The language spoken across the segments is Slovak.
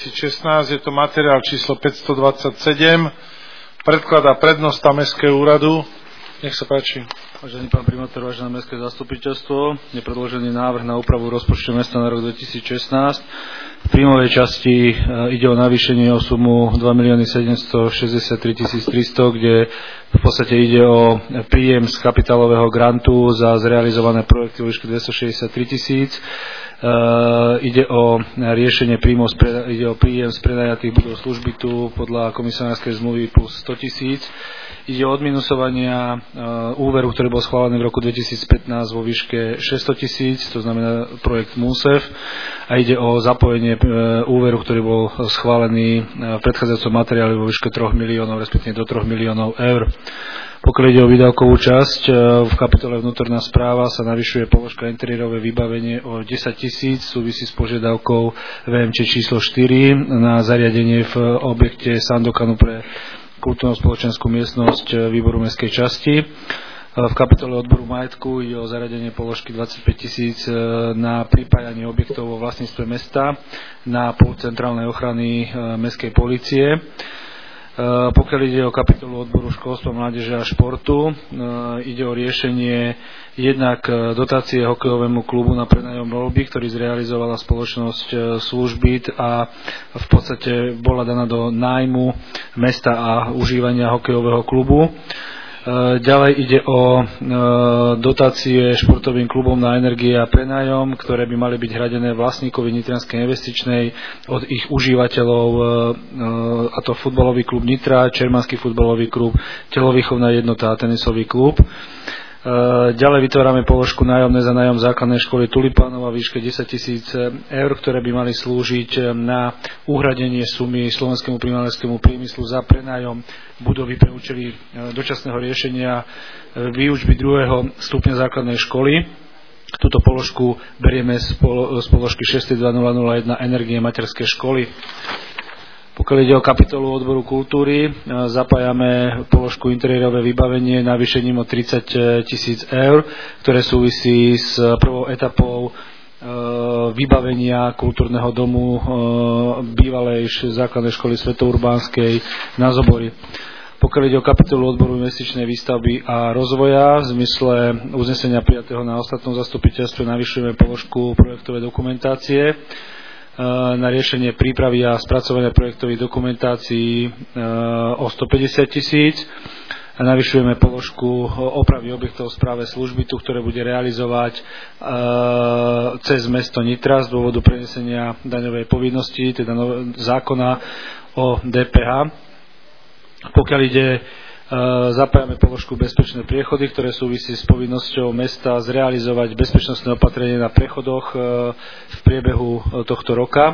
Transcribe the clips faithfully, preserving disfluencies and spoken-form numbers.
dvetisícšestnásť. Je to materiál číslo päťstodvadsaťsedem. Predkladá prednosta Mestského úradu. Nech sa páči. Vážený pán primátor, vážené mestské zastupiteľstvo, je predložený návrh na úpravu rozpočtu mesta na rok dvetisícšestnásť. V príjmovej časti ide o navýšenie o sumu dva milióny sedemstošesťdesiattri tisíc tristo, kde v podstate ide o príjem z kapitálového grantu za zrealizované projekty vo výške dvestošesťdesiattri tisíc. Uh, ide o riešenie príjmov, ide o príjem z predajatých budov služby tu podľa komisionárskej zmluvy plus sto tisíc. Ide o odminusovania uh, úveru, ktorý bol schválený v roku dvetisícpätnásť vo výške šesťsto tisíc, to znamená projekt MUSEF. A ide o zapojenie uh, úveru, ktorý bol schválený uh, v predchádzajúcom materiáli vo výške troch miliónov, respektíve do troch miliónov eur. Pokiaľ ide o výdavkovú časť, v kapitole vnútorná správa sa navyšuje položka interiérové vybavenie o desať tisíc, súvisí s požiadavkou vé em č číslo štyri na zariadenie v objekte Sandokanu pre kultúrno-spoločenskú miestnosť výboru mestskej časti. V kapitole odboru majetku ide o zariadenie položky dvadsaťpäť tisíc na pripájanie objektov vo vlastníctve mesta na pult centrálnej ochrany mestskej polície. Pokiaľ ide o kapitolu odboru školstva, mládeže a športu, ide o riešenie jednak dotácie hokejovému klubu na prenajom voľby, ktorý zrealizovala spoločnosť Službyt a v podstate bola daná do nájmu mesta a užívania hokejového klubu. Ďalej ide o dotácie športovým klubom na energie a prenájom, ktoré by mali byť hradené vlastníkovi Nitranskej investičnej od ich užívateľov, a to futbalový klub Nitra, Čermánsky futbalový klub, telovýchovná jednota a tenisový klub. Ďalej vytvárame položku nájomné za nájom základnej školy Tulipánova v výške desať tisíc eur, ktoré by mali slúžiť na uhradenie sumy slovenskému primárskému priemyslu za prenájom budovy pre účely dočasného riešenia výučby druhého stupňa základnej školy. Túto položku berieme z položky šesť dva nula nula jeden energie materskej školy. Pokiaľ ide o kapitolu odboru kultúry, zapájame položku interiérové vybavenie navýšením o tridsať tisíc eur, ktoré súvisí s prvou etapou vybavenia kultúrneho domu bývalej základnej školy Svätourbánskej na Zobori. Pokiaľ ide o kapitolu odboru investičnej výstavby a rozvoja, v zmysle uznesenia prijatého na ostatnom zastupiteľstve navyšujeme položku projektovej dokumentácie na riešenie prípravy a spracovania projektových dokumentácií o stopäťdesiat tisíc. Navyšujeme položku opravy objektov v správe služby, tu, ktoré bude realizovať cez mesto Nitra z dôvodu prenesenia daňovej povinnosti, teda zákona o dé pé há. Pokiaľ ide zapájame položku bezpečné priechody, ktoré súvisí s povinnosťou mesta zrealizovať bezpečnostné opatrenie na prechodoch v priebehu tohto roka.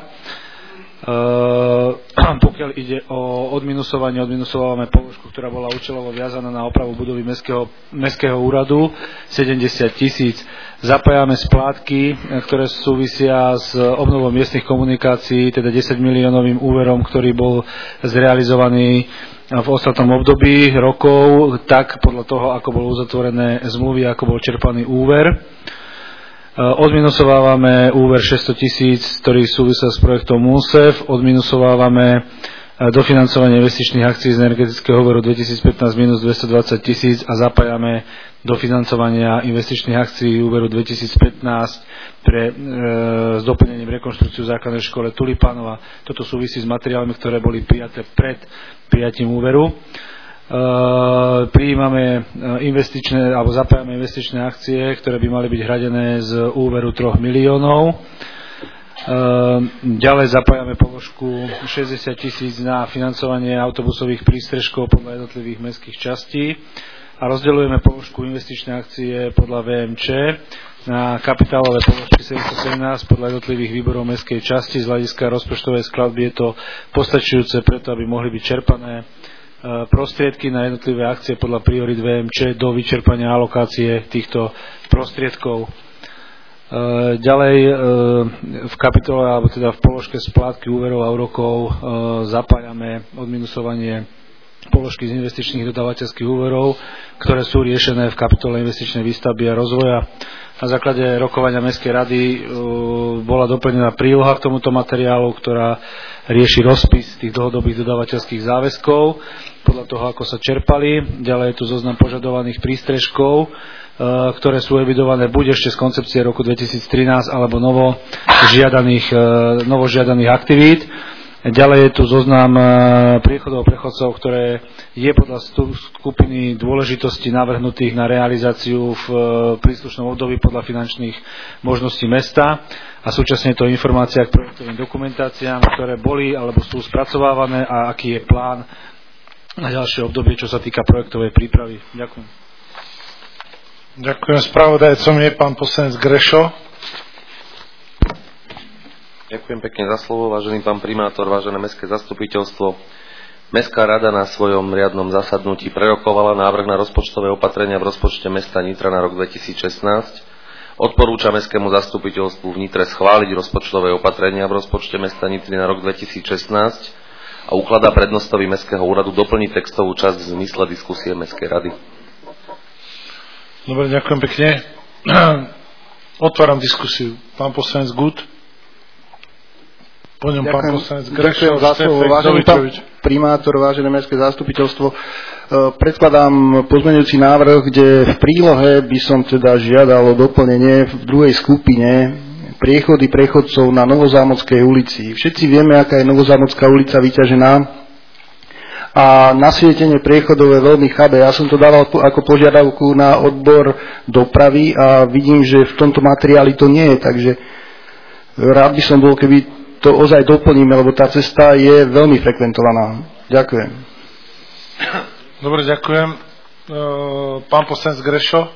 Pokiaľ ide o odminusovanie, odminusovávame položku, ktorá bola účelovo viazaná na opravu budovy mestského, mestského úradu, sedemdesiat tisíc. Zapájame splátky, ktoré súvisia s obnovou miestnych komunikácií, teda desať miliónovým úverom, ktorý bol zrealizovaný v ostatnom období rokov, tak podľa toho, ako bolo uzatvorené zmluvy, ako bol čerpaný úver. Odminusovávame úver šesťsto tisíc, ktorý súvisel s projektom MUSEF. Odminusovávame dofinancovanie investičných akcií z energetického úveru dvetisícpätnásť minus dvestodvadsať tisíc a zapájame do financovania investičných akcií úveru dvetisícpätnásť pre, e, s doplnením rekonštrukciu základnej škole Tulipánova. Toto súvisí s materiálmi, ktoré boli prijaté pred prijatím úveru. E, prijímame investičné, alebo zapájame investičné akcie, ktoré by mali byť hradené z úveru troch miliónov. Ďalej zapájame položku šesťdesiat tisíc na financovanie autobusových prístrežkov podľa jednotlivých mestských častí a rozdeľujeme položku investičné akcie podľa vé em č na kapitálové položky sedemstosedemnásť podľa jednotlivých výborov mestskej časti. Z hľadiska rozpočtovej skladby je to postačujúce preto, aby mohli byť čerpané prostriedky na jednotlivé akcie podľa priorit vé em č do vyčerpania alokácie týchto prostriedkov. Ďalej v kapitole, alebo teda v položke splátky úverov a úrokov zapájame odminusovanie položky z investičných dodávateľských úverov, ktoré sú riešené v kapitole investičnej výstavby a rozvoja. Na základe rokovania Mestskej rady uh, bola doplnená príloha k tomuto materiálu, ktorá rieši rozpis tých dlhodobých dodávateľských záväzkov podľa toho, ako sa čerpali. Ďalej je tu zoznam požadovaných prístrežkov, uh, ktoré sú evidované buď ešte z koncepcie roku dvetisíctrinásť alebo novo žiadaných, uh, novo žiadaných aktivít. Ďalej je tu zoznam priechodov a prechodcov, ktoré je podľa skupiny dôležitosti navrhnutých na realizáciu v príslušnom období podľa finančných možností mesta a súčasne je to informácia k projektovým dokumentáciám, ktoré boli alebo sú spracovávané a aký je plán na ďalšie obdobie, čo sa týka projektovej prípravy. Ďakujem. Ďakujem. Spravodajcom je pán poslanec Grešo. Ďakujem pekne za slovo, vážený pán primátor, vážené mestské zastupiteľstvo. Mestská rada na svojom riadnom zasadnutí prerokovala návrh na rozpočtové opatrenia v rozpočte mesta Nitra na rok dvetisícšestnásť. Odporúča mestskému zastupiteľstvu v Nitre schváliť rozpočtové opatrenia v rozpočte mesta Nitry na rok dvetisícšestnásť a ukladá prednostovi Mestského úradu doplniť textovú časť v zmysle diskusie Mestskej rady. Dobre, ďakujem pekne. Otváram diskusiu. Pán poslanec Gut. Po ňom pán poslanec Grešo, za slovo, vážený pán primátor, vážené mestské zastupiteľstvo. Predkladám pozmeňujúci návrh, kde v prílohe by som teda žiadal o doplnenie v druhej skupine priechody prechodcov na Novozámodskej ulici. Všetci vieme, aká je Novozámodská ulica vyťažená a nasvietenie priechodov je veľmi chabé. Ja som to dával ako požiadavku na odbor dopravy a vidím, že v tomto materiáli to nie je, takže rád by som bol, keby to ozaj doplníme, lebo tá cesta je veľmi frekventovaná. Ďakujem. Dobre, ďakujem. Pán poslanec Grešo.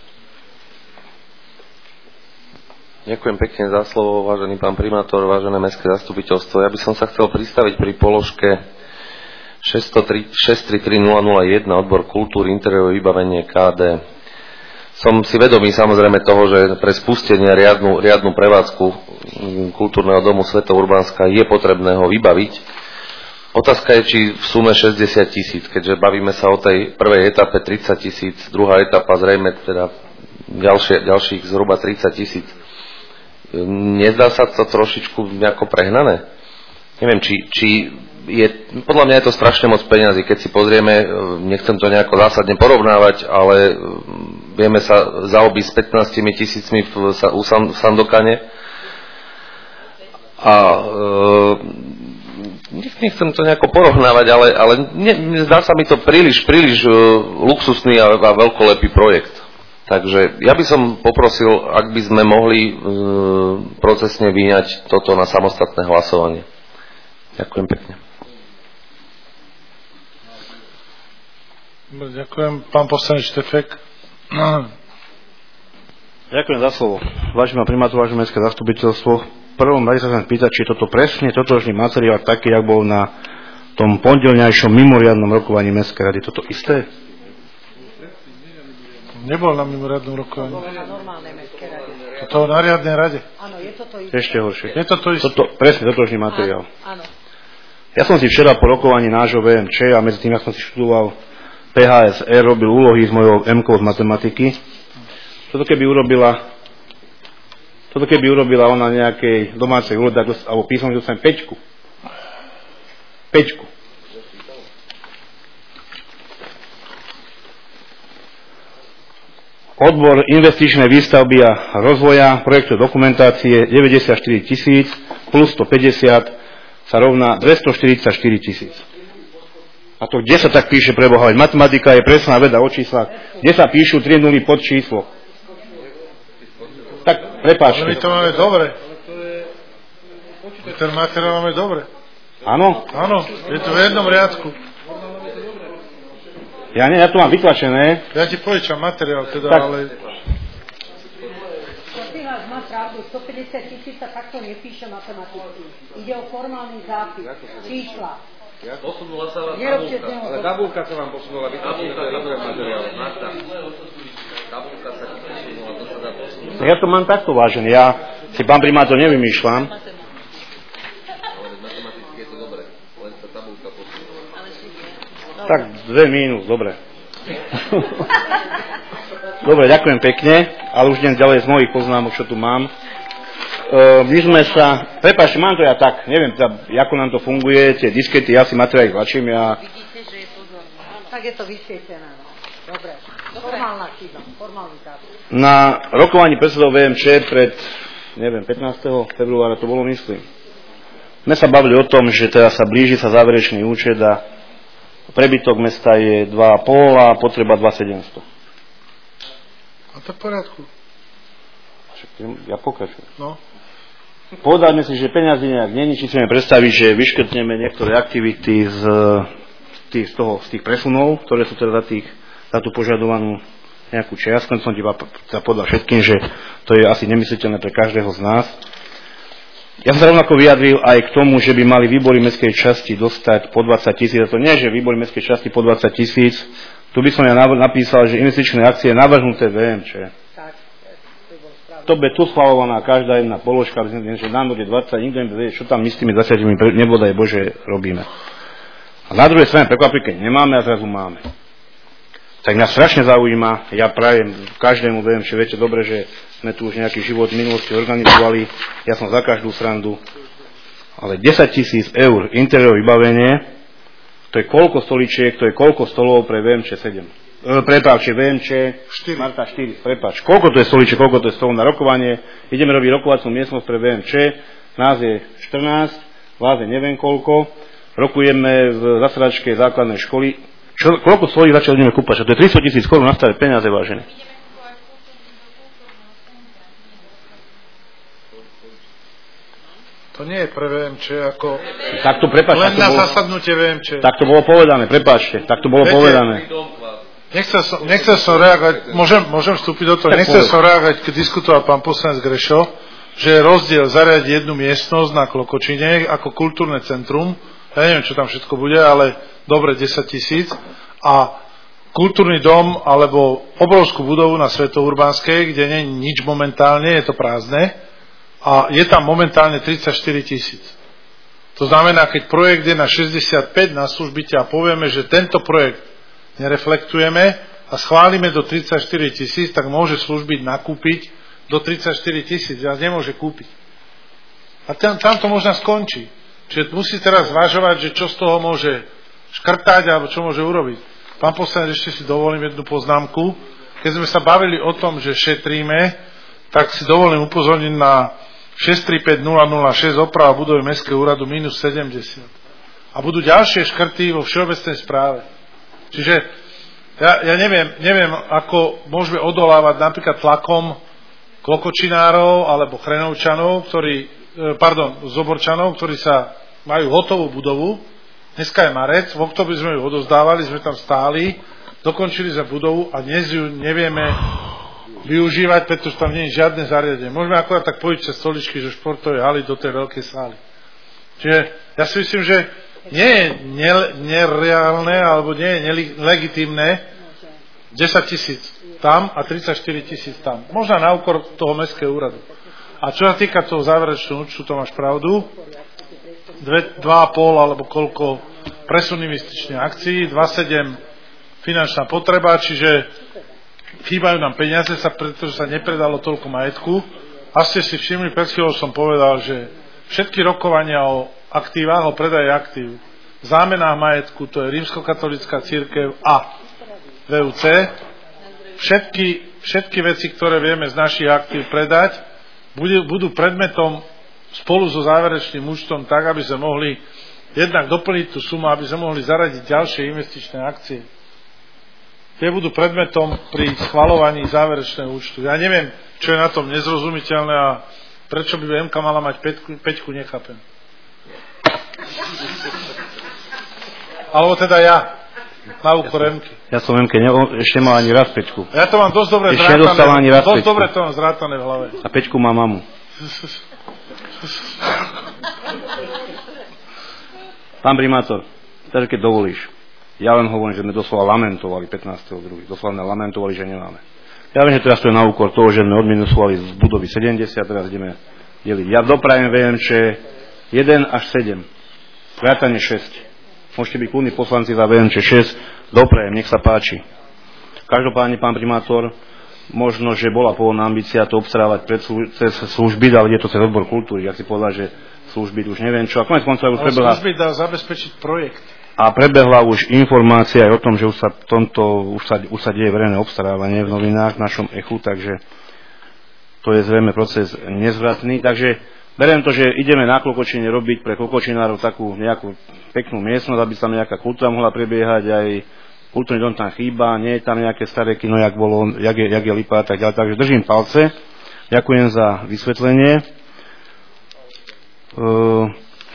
Ďakujem pekne za slovo, vážený pán primátor, vážené mestské zastupiteľstvo. Ja by som sa chcel pristaviť pri položke šesť tri tri nula nula jeden odbor kultúry, interiérové vybavenie ká dé. Som si vedomý samozrejme toho, že pre spustenie riadnu, riadnu prevádzku kultúrneho domu Sveto Urbánska je potrebné ho vybaviť. Otázka je, či v sume šesťdesiat tisíc, keďže bavíme sa o tej prvej etape tridsať tisíc, druhá etapa zrejme teda ďalšie, ďalších zhruba tridsať tisíc. Nezdá sa to trošičku nejako prehnané? Neviem, či, či je, podľa mňa je to strašne moc peňazí, keď si pozrieme, nechcem to nejako zásadne porovnávať, ale vieme sa zaobísť s pätnástimi tisícmi v, v Sandokane a e, nechcem to nejako porovnávať, ale, ale ne, zdá sa mi to príliš, príliš e, luxusný a, a veľkolepý projekt. Takže ja by som poprosil, ak by sme mohli e, procesne vyňať toto na samostatné hlasovanie. Ďakujem pekne. Ďakujem. Pán poslanec Štefek. Ďakujem za slovo. Vážený pán primátor, vážené mestské zastupiteľstvo. V prvom rade sa chcem pýtať, či toto presne totožný materiál taký, jak bol na tom pondelňajšom mimoriadnom rokovaní Mestskej rady. Toto isté? Nebol na mimoriadnom rokovaní. Bol na normálnej Mestskej rade. Toto na riadnej rade. Áno, je to to isté. Ešte horšie. Je to to isté. Toto, presne totožný materiál. Áno, áno. Ja som si včera po rokovaní nášho vé em č a medzi tým, ja som si študoval pé há es er, robil úlohy s mojou em-kou z matematiky. Toto keby urobila toto keby urobila ona nejakej domácej úlohy, alebo písom, že dostanem pečku. Pečku. Odbor investičnej výstavby a rozvoja projektu dokumentácie deväťdesiatštyri tisíc plus stopäťdesiat sa rovná dvestoštyridsaťštyri tisíc. A to kde sa tak píše pre Boha? Matematika je presná veda o číslach. Kde sa píšu tri nuly pod číslo? Tak, prepáčte. Ale my to máme dobre. Ten materiál máme dobre. Áno? Áno, je to v jednom riadku. Ja nie, ja tu mám vytlačené. Ja ti požičam materiál, teda, tak. ale... Prosím vás, má pravdu, stopäťdesiat tisíc sa takto nepíše matematicky. Ide o formálny zápis, čísla. Posunula sa vám tabulka, ale tabulka sa vám posunula, vytlačené, to je dobré materiál. Tabulka sa posunula, to sa dá posunúť. Ja to mám takto, vážený, ja si pán primátor nevymýšľam. Matematicky je to dobré, len sa tabulka posunula. Tak dve mínus, dobre. Dobre, ďakujem pekne, ale už idem ďalej z mojich poznámok, čo tu mám. Uh, my sme sa, prepáčte, mám to ja tak, neviem, teda, ako nám to funguje, tie diskety, ja si materiály tlačím, ja... Vidíte, že je pozorný. Tak je to vysvietené, no. Dobre, formálna chyba, formálny tábor. Na rokovaní predsedov vé em če pred, neviem, pätnásteho februára to bolo, myslím. My sa bavili o tom, že teraz sa blíži sa záverečný účet a prebytok mesta je dva a pol a potreba dva sedemsto. A to v poriadku. Ja pokračujem. No. Povedali si, že peniazy nejak není, či si mi predstaviť, že vyškrtneme niektoré aktivity z tých, z, toho, z tých presunov, ktoré sú teda za, tých, za tú požadovanú nejakú čiastku. Som ti povedal všetkým, že to je asi nemysliteľné pre každého z nás. Ja som sa rovnako vyjadril aj k tomu, že by mali výbory mestskej časti dostať po dvadsať tisíc. A to nie, že výbory mestskej časti po dvadsať tisíc. Tu by som ja napísal, že investičné akcie navrhnuté vé em če. To bude tu schvalovaná každá jedna položka, že nám bude dvadsať, nikto nevie, čo tam my s tými dvadsiatimi nebodaj Bože robíme. A na druhej strane prekvapí, keď nemáme a zrazu máme. Tak mňa strašne zaujíma, ja prajem každému vé em če, viete dobre, že sme tu už nejaký život v minulosti organizovali, ja som za každú srandu, ale desať tisíc eur interiérové vybavenie, to je koľko stoličiek, to je koľko stolov pre vé em če sedem. E, prepáč, vé em če Marta štyri, prepáč. Koľko to je stoličiek, koľko to je stolov na rokovanie? Ideme robiť rokovacú miestnosť pre vé em če, nás je štrnásť, vás je neviem koľko, rokujeme v zasedačkej základnej školy. Čo, koľko stolí začali ideme kúpať? To je tristo tisíc korún na staré peniaze, vážené. To nie je pre vé em če ako... Tak to, prepáč, len tak to na bolo, zasadnutie vé em če. Tak to bolo povedané, prepáčte, tak to bolo Viete, povedané. Nechcel som, nechcel som reagovať, môžem, môžem vstúpiť do toho, nechcel som reagovať, keď diskutoval pán poslanec Grešo, že je rozdiel zariadiť jednu miestnosť na Klokočine ako kultúrne centrum, ja neviem, čo tam všetko bude, ale dobre desať tisíc, a kultúrny dom alebo obrovskú budovu na Svätourbánskej, kde nie je nič momentálne, je to prázdne, a je tam momentálne tridsaťštyri tisíc. To znamená, keď projekt je na šesťdesiatpäť na službite a povieme, že tento projekt nereflektujeme a schválime do tridsaťštyri tisíc, tak môže službiť nakúpiť do tridsaťštyri tisíc, viac nemôže kúpiť. A tam, tam to možno skončí. Čiže musí teraz zvažovať, že čo z toho môže škrtať alebo čo môže urobiť. Pán poslanec, ešte si dovolím jednu poznámku. Keď sme sa bavili o tom, že šetríme, tak si dovolím upozorniť na šesť tri päť nula nula šesť oprava budovy Mestského úradu mínus sedemdesiat. A budú ďalšie škrty vo všeobecnej správe. Čiže ja, ja neviem, neviem, ako môžeme odolávať napríklad tlakom Klokočinárov alebo Chrenovčanov, ktorí, pardon, Zoborčanov, ktorí sa majú hotovú budovu. Dneska je marec, v oktobri sme ju odozdávali, sme tam stáli, dokončili sme budovu a dnes ju nevieme využívať, pretože tam nie je žiadne zariadenie. Môžeme akorát tak pojiť cez stoličky, že športovej haly do tej veľkej sály. Čiže ja si myslím, že nie je nereálne alebo nie je nelegitímne desať tisíc tam a tridsaťštyri tisíc tam. Možno na úkor toho Mestského úradu. A čo sa týka toho záverečného účtu, to máš pravdu. dva a pol alebo koľko presun investičných akcií, dva sedem finančná potreba, čiže chýbajú nám peniaze, sa, pretože sa nepredalo toľko majetku. A ste si všimli, pred chvíľou som povedal, že všetky rokovania o aktívach, o predaji aktív, v zámenách majetku, to je rímskokatolícka cirkev a vé ú cé, všetky, všetky veci, ktoré vieme z našich aktív predať, budú, budú predmetom spolu so záverečným účtom tak, aby sme mohli jednak doplniť tú sumu, aby sme mohli zaradiť ďalšie investičné akcie. Tie budú predmetom pri schvaľovaní záverečného účtu. Ja neviem, čo je na tom nezrozumiteľné a prečo by em ká mala mať päťku, päťku nechápem. Alebo teda ja, na úkor em ká. Ja som em ká ne, ešte mal ani raz päťku. Ja to mám dosť dobre ešte zrátané, dosť päťku. dobre to mám zrátané v hlave. A päťku má mamu. Pán primátor, teraz keď dovolíš, ja len hovorím, že sme doslova lamentovali pätnásteho druhého Doslova lamentovali, že nemáme. Ja viem, že teraz to je na úkor toho, že sme odminusovali z budovy sedemdesiat, teraz ideme deliť. Ja doprajem vé em če jeden až sedem. Vrátane šesť. môžete byť kľudní poslanci za vé em č šesť, doprejem, nech sa páči. Každopádne, pán primátor, možno, že bola pôvodná ambícia to obstarávať pred slú, cez služby, ale je to cez odbor kultúry. Ja si povedal, že služby už neviem čo. A konec koncov už prebehla... služby dá zabezpečiť projekt. A prebehla už informácia aj o tom, že už sa, tomto, už sa, už sa deje verejné obstarávanie v novinách v našom echu, takže to je zrejme proces nezvratný. Takže beriem to, že ideme na Klokočine robiť pre klokočinárov takú nejakú peknú miestnosť, aby sa nejaká kultúra mohla prebiehať, aj kultúrny dom tam chýba, nie je tam nejaké staré kino, jak bolo, jak je, jak je Lipa a tak ďalej. Takže držím palce. Ďakujem za vysvetlenie. Uh,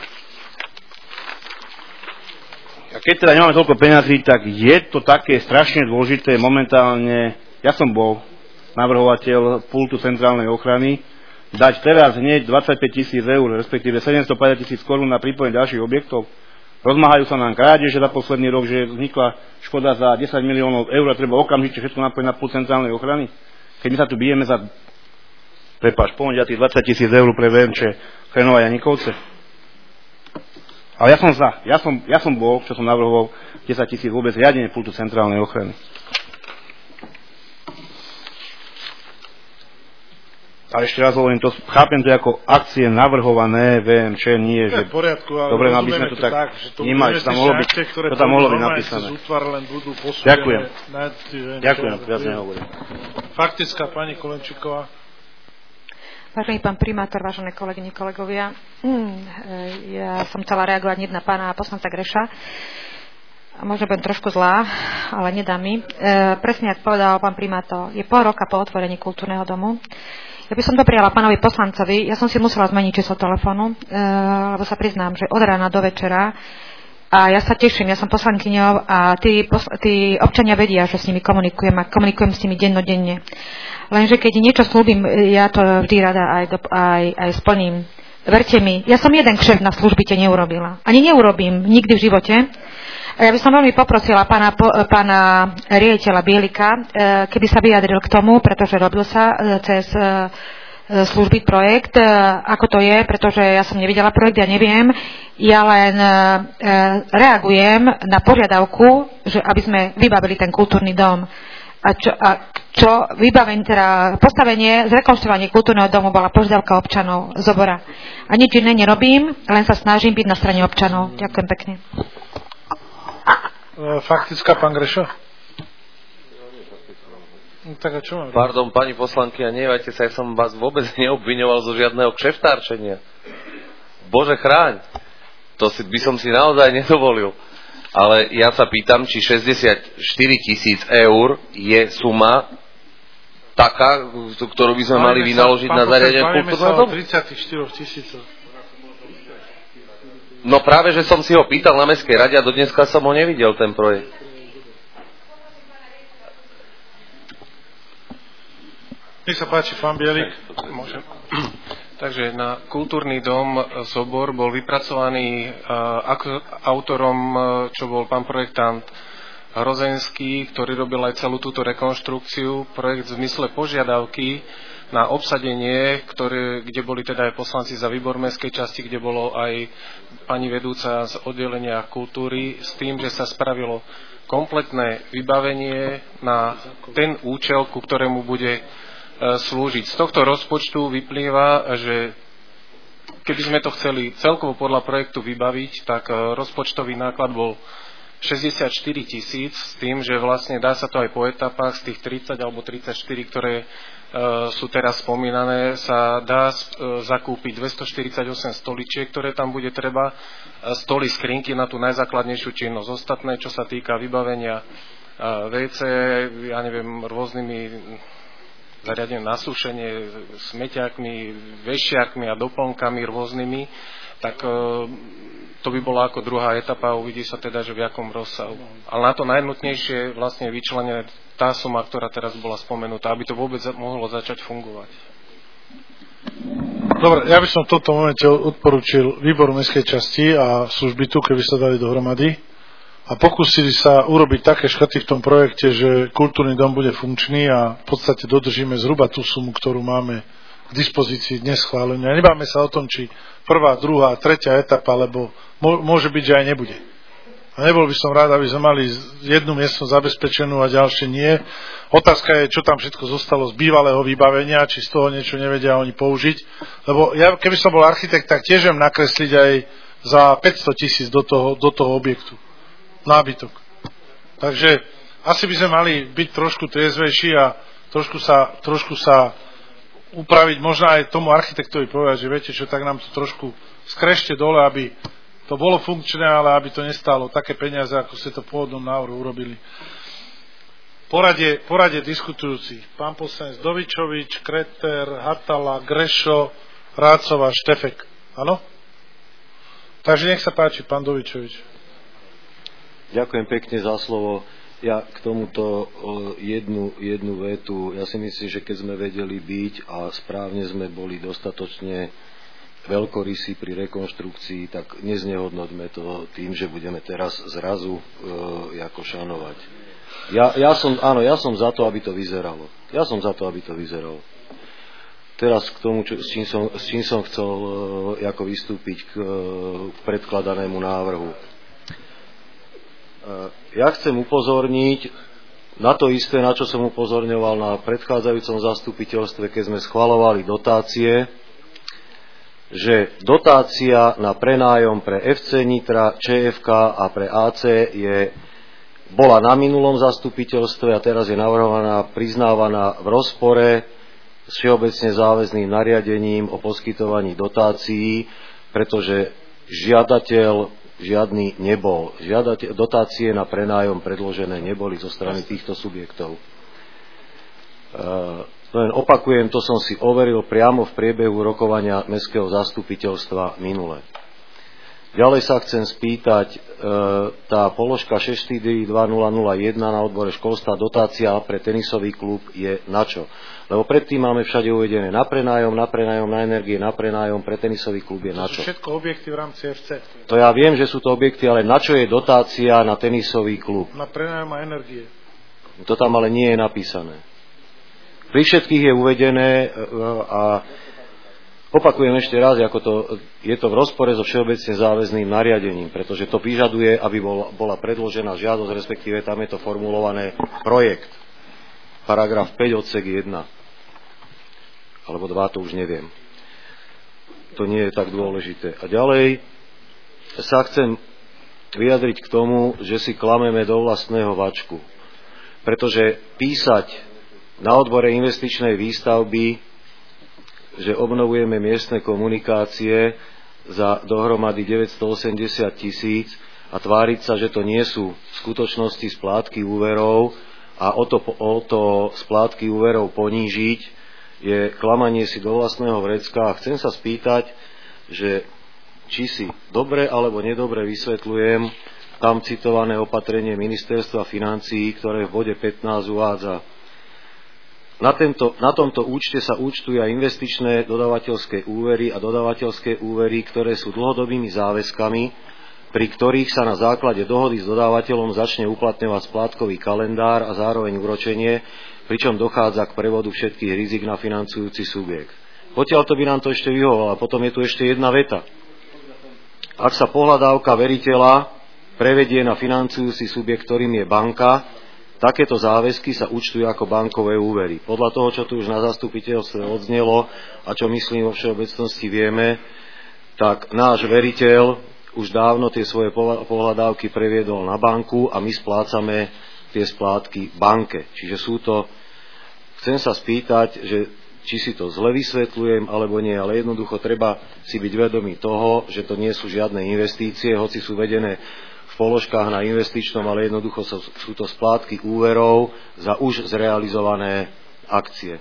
a keď teda nemáme toľko peňazí, tak je to také strašne dôležité momentálne. Ja som bol navrhovateľ pultu centrálnej ochrany, dať teraz hneď dvadsaťpäť tisíc eur, respektíve sedemstopäťdesiat tisíc korún na pripojenie ďalších objektov. Rozmáhajú sa nám krádeže za posledný rok, že vznikla škoda za desať miliónov eur a treba okamžite všetko napojiť na pult centrálnej ochrany. Keď my sa tu bijeme za, prepáč, pomodia tých dvadsať tisíc eur pre vé em č Chrenova a Janikovce. Ale ja som za. Ja som, ja som bol, čo som navrhoval, desať tisíc vôbec riadenie pultu centrálnej ochrany. A ešte raz hovorím, to, chápem to ako akcie navrhované vé em č, nie, že... V poriadku, ale dobre, aby sme to tak, tak vnímali, to tam mohlo byť, to tam mohlo byť napísané. Ďakujem. Ďakujem, viac nehovorím. Faktická pani Kolenčíková. Vážený pán primátor, vážené kolegyne, kolegovia, hmm, ja som chcela reagovať hneď na pána poslanca Greša. Možno budem trošku zlá, ale nedá mi. E, presne, ako povedal pán primátor, je pol roka po otvorení kultúrneho domu. Ja by som to prijala pánovi poslancovi. Ja som si musela zmeniť číslo telefónu, e, lebo sa priznám, že od rána do večera. A ja sa teším, ja som poslankyňou a tí, posl- tí občania vedia, že s nimi komunikujem a komunikujem s nimi dennodenne. Lenže keď niečo slúbim, ja to vždy rada aj, do, aj, aj splním. Verte mi, ja som jeden kšeft na službite neurobila. Ani neurobím, nikdy v živote. Ja by som veľmi poprosila pána, pána riaditeľa Bielika, keby sa vyjadril k tomu, pretože robil sa cez služby projekt, ako to je, pretože ja som nevidela projekt, ja neviem. Ja len reagujem na požiadavku, že aby sme vybavili ten kultúrny dom. A čo, a čo vybavenie, teda postavenie, zrekonštruovanie kultúrneho domu bola požiadavka občanov z Obora. A nič iné nerobím, len sa snažím byť na strane občanov. Ďakujem pekne. Faktická, pán Grešo? No, tak a čo mám? Pardon, pani poslanky, a nevajte sa, ja som vás vôbec neobviňoval zo žiadneho kšeftárčenia. Bože chráň, to si, by som si naozaj nedovolil. Ale ja sa pýtam, či šesťdesiatštyri tisíc eur je suma taká, ktorú by sme mali vynaložiť na zariadenie kultúrneho domu? tridsaťštyri tisíc. No práve, že som si ho pýtal na Mestskej rade a do dneska som ho nevidel, ten projekt. Nech sa páči, pán Bielik. Môžem. Takže na kultúrny dom Zobor bol vypracovaný uh, ako autorom, uh, čo bol pán projektant Hrozenský, ktorý robil aj celú túto rekonštrukciu. Projekt v zmysle požiadavky na obsadenie, ktoré, kde boli teda aj poslanci za výbor mestskej časti, kde bolo aj pani vedúca z oddelenia kultúry, s tým, že sa spravilo kompletné vybavenie na ten účel, ku ktorému bude slúžiť. Z tohto rozpočtu vyplýva, že keby sme to chceli celkovo podľa projektu vybaviť, tak rozpočtový náklad bol šesťdesiatštyri tisíc, s tým, že vlastne dá sa to aj po etapách z tých tridsať alebo tridsaťštyri, ktoré e, sú teraz spomínané, sa dá e, zakúpiť dvestoštyridsaťosem stoličiek, ktoré tam bude treba, e, stoly, skrinky na tú najzákladnejšiu činnosť. Ostatné, čo sa týka vybavenia e, vé cé, ja neviem, rôznymi zariadením na sušenie, smeťákmi, vešiakmi a doplnkami rôznymi, tak e, to by bola ako druhá etapa, uvidí sa teda, že v jakom rozsahu. Ale na to najnutnejšie vlastne vyčlenené tá suma, ktorá teraz bola spomenutá, aby to vôbec mohlo začať fungovať. Dobre, ja by som v tomto momente odporučil výbor mestskej časti a služby tu, keby sa dali dohromady a pokúsili sa urobiť také škrty v tom projekte, že kultúrny dom bude funkčný a v podstate dodržíme zhruba tú sumu, ktorú máme k dispozícii dnes schválené. A nebáme sa o tom, či prvá, druhá, tretia etapa, lebo môže byť, že aj nebude. A nebol by som rád, aby sme mali jednu miestnosť zabezpečenú a ďalšie nie. Otázka je, čo tam všetko zostalo z bývalého vybavenia, či z toho niečo nevedia oni použiť. Lebo ja, keby som bol architekt, tak tiež viem nakresliť aj za päťsto tisíc do toho, do toho objektu. Nábytok. Takže asi by sme mali byť trošku triezvejší a trošku sa, trošku sa upraviť, možno aj tomu architektovi povedať, že viete čo, tak nám to trošku skrešte dole, aby to bolo funkčné, ale aby to nestálo také peniaze, ako ste to v pôvodnom návrhu urobili. Poradie, poradie diskutujúcich. Pán poslanec Dovičovič, Kreter, Hatala, Grešo, Rácova, Štefek. Áno? Takže nech sa páči, pán Dovičovič. Ďakujem pekne za slovo. Ja k tomuto jednu, jednu vetu. Ja si myslím, že keď sme vedeli byť a správne sme boli dostatočne veľkorysí pri rekonštrukcii, tak neznehodnoťme to tým, že budeme teraz zrazu e, ako šanovať. Ja, ja som, áno, ja som za to, aby to vyzeralo. Ja som za to, aby to vyzeralo. Teraz k tomu, čo, s, čím som, s čím som chcel e, ako vystúpiť k, e, k predkladanému návrhu. E, ja chcem upozorniť na to isté, na čo som upozorňoval na predchádzajúcom zastupiteľstve, keď sme schvaľovali dotácie, že dotácia na prenájom pre ef cé Nitra, Čé ef ká a pre á cé je, bola na minulom zastupiteľstve a teraz je navrhovaná, priznávaná v rozpore s všeobecne záväzným nariadením o poskytovaní dotácií, pretože žiadateľ žiadny nebol. Žiadateľ, dotácie na prenájom predložené neboli zo strany týchto subjektov. E, Len opakujem, to som si overil priamo v priebehu rokovania mestského zastupiteľstva minule. Ďalej sa chcem spýtať, e, tá položka šesť štyri dva nula nula jeden na odbore školstva, dotácia pre tenisový klub je na čo? Lebo predtým máme všade uvedené na prenájom, na prenájom, na energie, na prenájom, pre tenisový klub je na čo? To sú všetko objekty v rámci ef cé. To ja viem, že sú to objekty, ale na čo je dotácia na tenisový klub? Na prenájom a energie. To tam ale nie je napísané. Pri všetkých je uvedené a opakujem ešte raz, ako to, je to v rozpore so všeobecne záväzným nariadením, pretože to vyžaduje, aby bol, bola predložená žiadosť, respektíve tam je to formulované projekt. Paragraf päť odsek jeden. Alebo dva, to už neviem. To nie je tak dôležité. A ďalej sa chcem vyjadriť k tomu, že si klameme do vlastného vačku. Pretože písať na odbore investičnej výstavby, že obnovujeme miestne komunikácie za dohromady deväťstoosemdesiat tisíc a tváriť sa, že to nie sú v skutočnosti splátky úverov a o to, o to splátky úverov ponížiť, je klamanie si do vlastného vrecka. A chcem sa spýtať, že či si dobre alebo nedobre vysvetľujem tam citované opatrenie Ministerstva financií, ktoré v bode pätnásť uvádza: Na, tento, na tomto účte sa účtujú aj investičné dodavateľské úvery a dodavateľské úvery, ktoré sú dlhodobými záväzkami, pri ktorých sa na základe dohody s dodávateľom začne uplatňovať splátkový kalendár a zároveň úročenie, pričom dochádza k prevodu všetkých rizik na financujúci subjekt. Potiaľ to by nám to ešte vyhovovalo. A potom je tu ešte jedna veta. Ak sa pohľadávka veriteľa prevedie na financujúci subjekt, ktorým je banka, takéto záväzky sa účtujú ako bankové úvery. Podľa toho, čo tu už na zastupiteľstve odznelo a čo myslím vo všeobecnosti vieme, tak náš veriteľ už dávno tie svoje pohľadávky previedol na banku a my splácame tie splátky banke. Čiže sú to, chcem sa spýtať, že či si to zle vysvetľujem alebo nie, ale jednoducho treba si byť vedomý toho, že to nie sú žiadne investície, hoci sú vedené v položkách na investičnom, ale jednoducho sú to splátky úverov za už zrealizované akcie.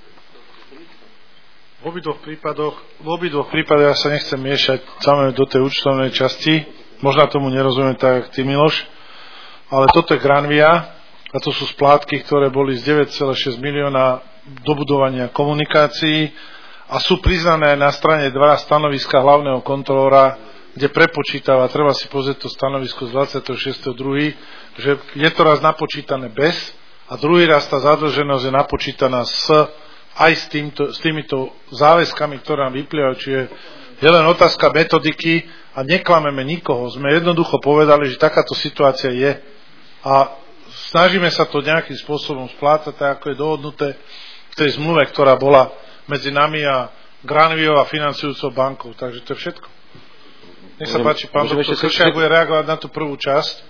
V obidvoch prípadoch, v obidvoch prípadoch ja sa nechcem miešať samozrejme do tej účtovnej časti, možno tomu nerozumiem tak, jak ty, Miloš, ale toto je Granvia a to sú splátky, ktoré boli z deväť celá šesť milióna dobudovania komunikácií a sú priznané na strane dva stanoviska hlavného kontrolóra, kde prepočítava, treba si pozrieť to stanovisko z dvadsiateho šiesteho druhého že je to raz napočítané bez a druhý raz tá zadlženosť je napočítaná s, aj s, týmto, s týmito záväzkami, ktoré nám vyplývajú, čiže Je len otázka metodiky a neklameme nikoho. Sme jednoducho povedali, že takáto situácia je a snažíme sa to nejakým spôsobom splácať, tak ako je dohodnuté v tej zmluve, ktorá bola medzi nami a Granviou a financujúcou bankou. Takže to je všetko. Nech sa páči, pán doktor Kršiak bude reagovať na tú prvú časť.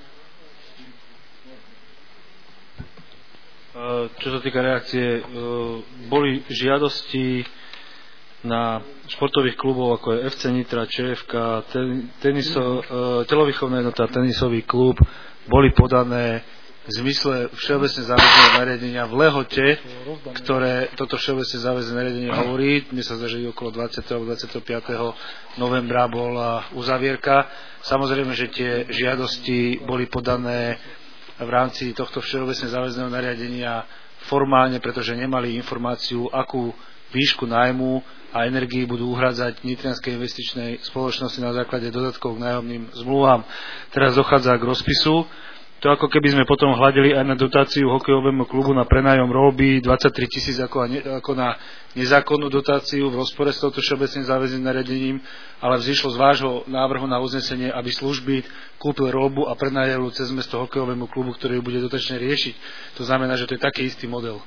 Čo sa týka reakcie, boli žiadosti na športových klubov, ako je ef cé Nitra, ČFK, teniso, telovýchovná jednota, tenisový klub, boli podané v zmysle všeobecne záväzného nariadenia v lehote, ktoré toto všeobecne záväzné nariadenie hovorí. Mne sa zdá, že okolo dvadsiateho alebo dvadsiateho piateho novembra bola uzavierka. Samozrejme, že tie žiadosti boli podané v rámci tohto všeobecne záväzného nariadenia formálne, pretože nemali informáciu, akú výšku nájmu a energii budú uhrádzať Nitrianskej investičnej spoločnosti na základe dodatkov k nájomným zmluvám. Teraz dochádza k rozpisu. To ako keby sme potom hľadili aj na dotáciu hokejovému klubu na prenájom Rolby dvadsaťtri tisíc ako, ako na nezákonnú dotáciu v rozpore s touto všeobecným záväzným nariadením, ale vzýšlo z vášho návrhu na uznesenie, aby služby kúpil Rolbu a prenajal cez mesto hokejovému klubu, ktorý ju bude dotačne riešiť. To znamená, že to je taký istý model.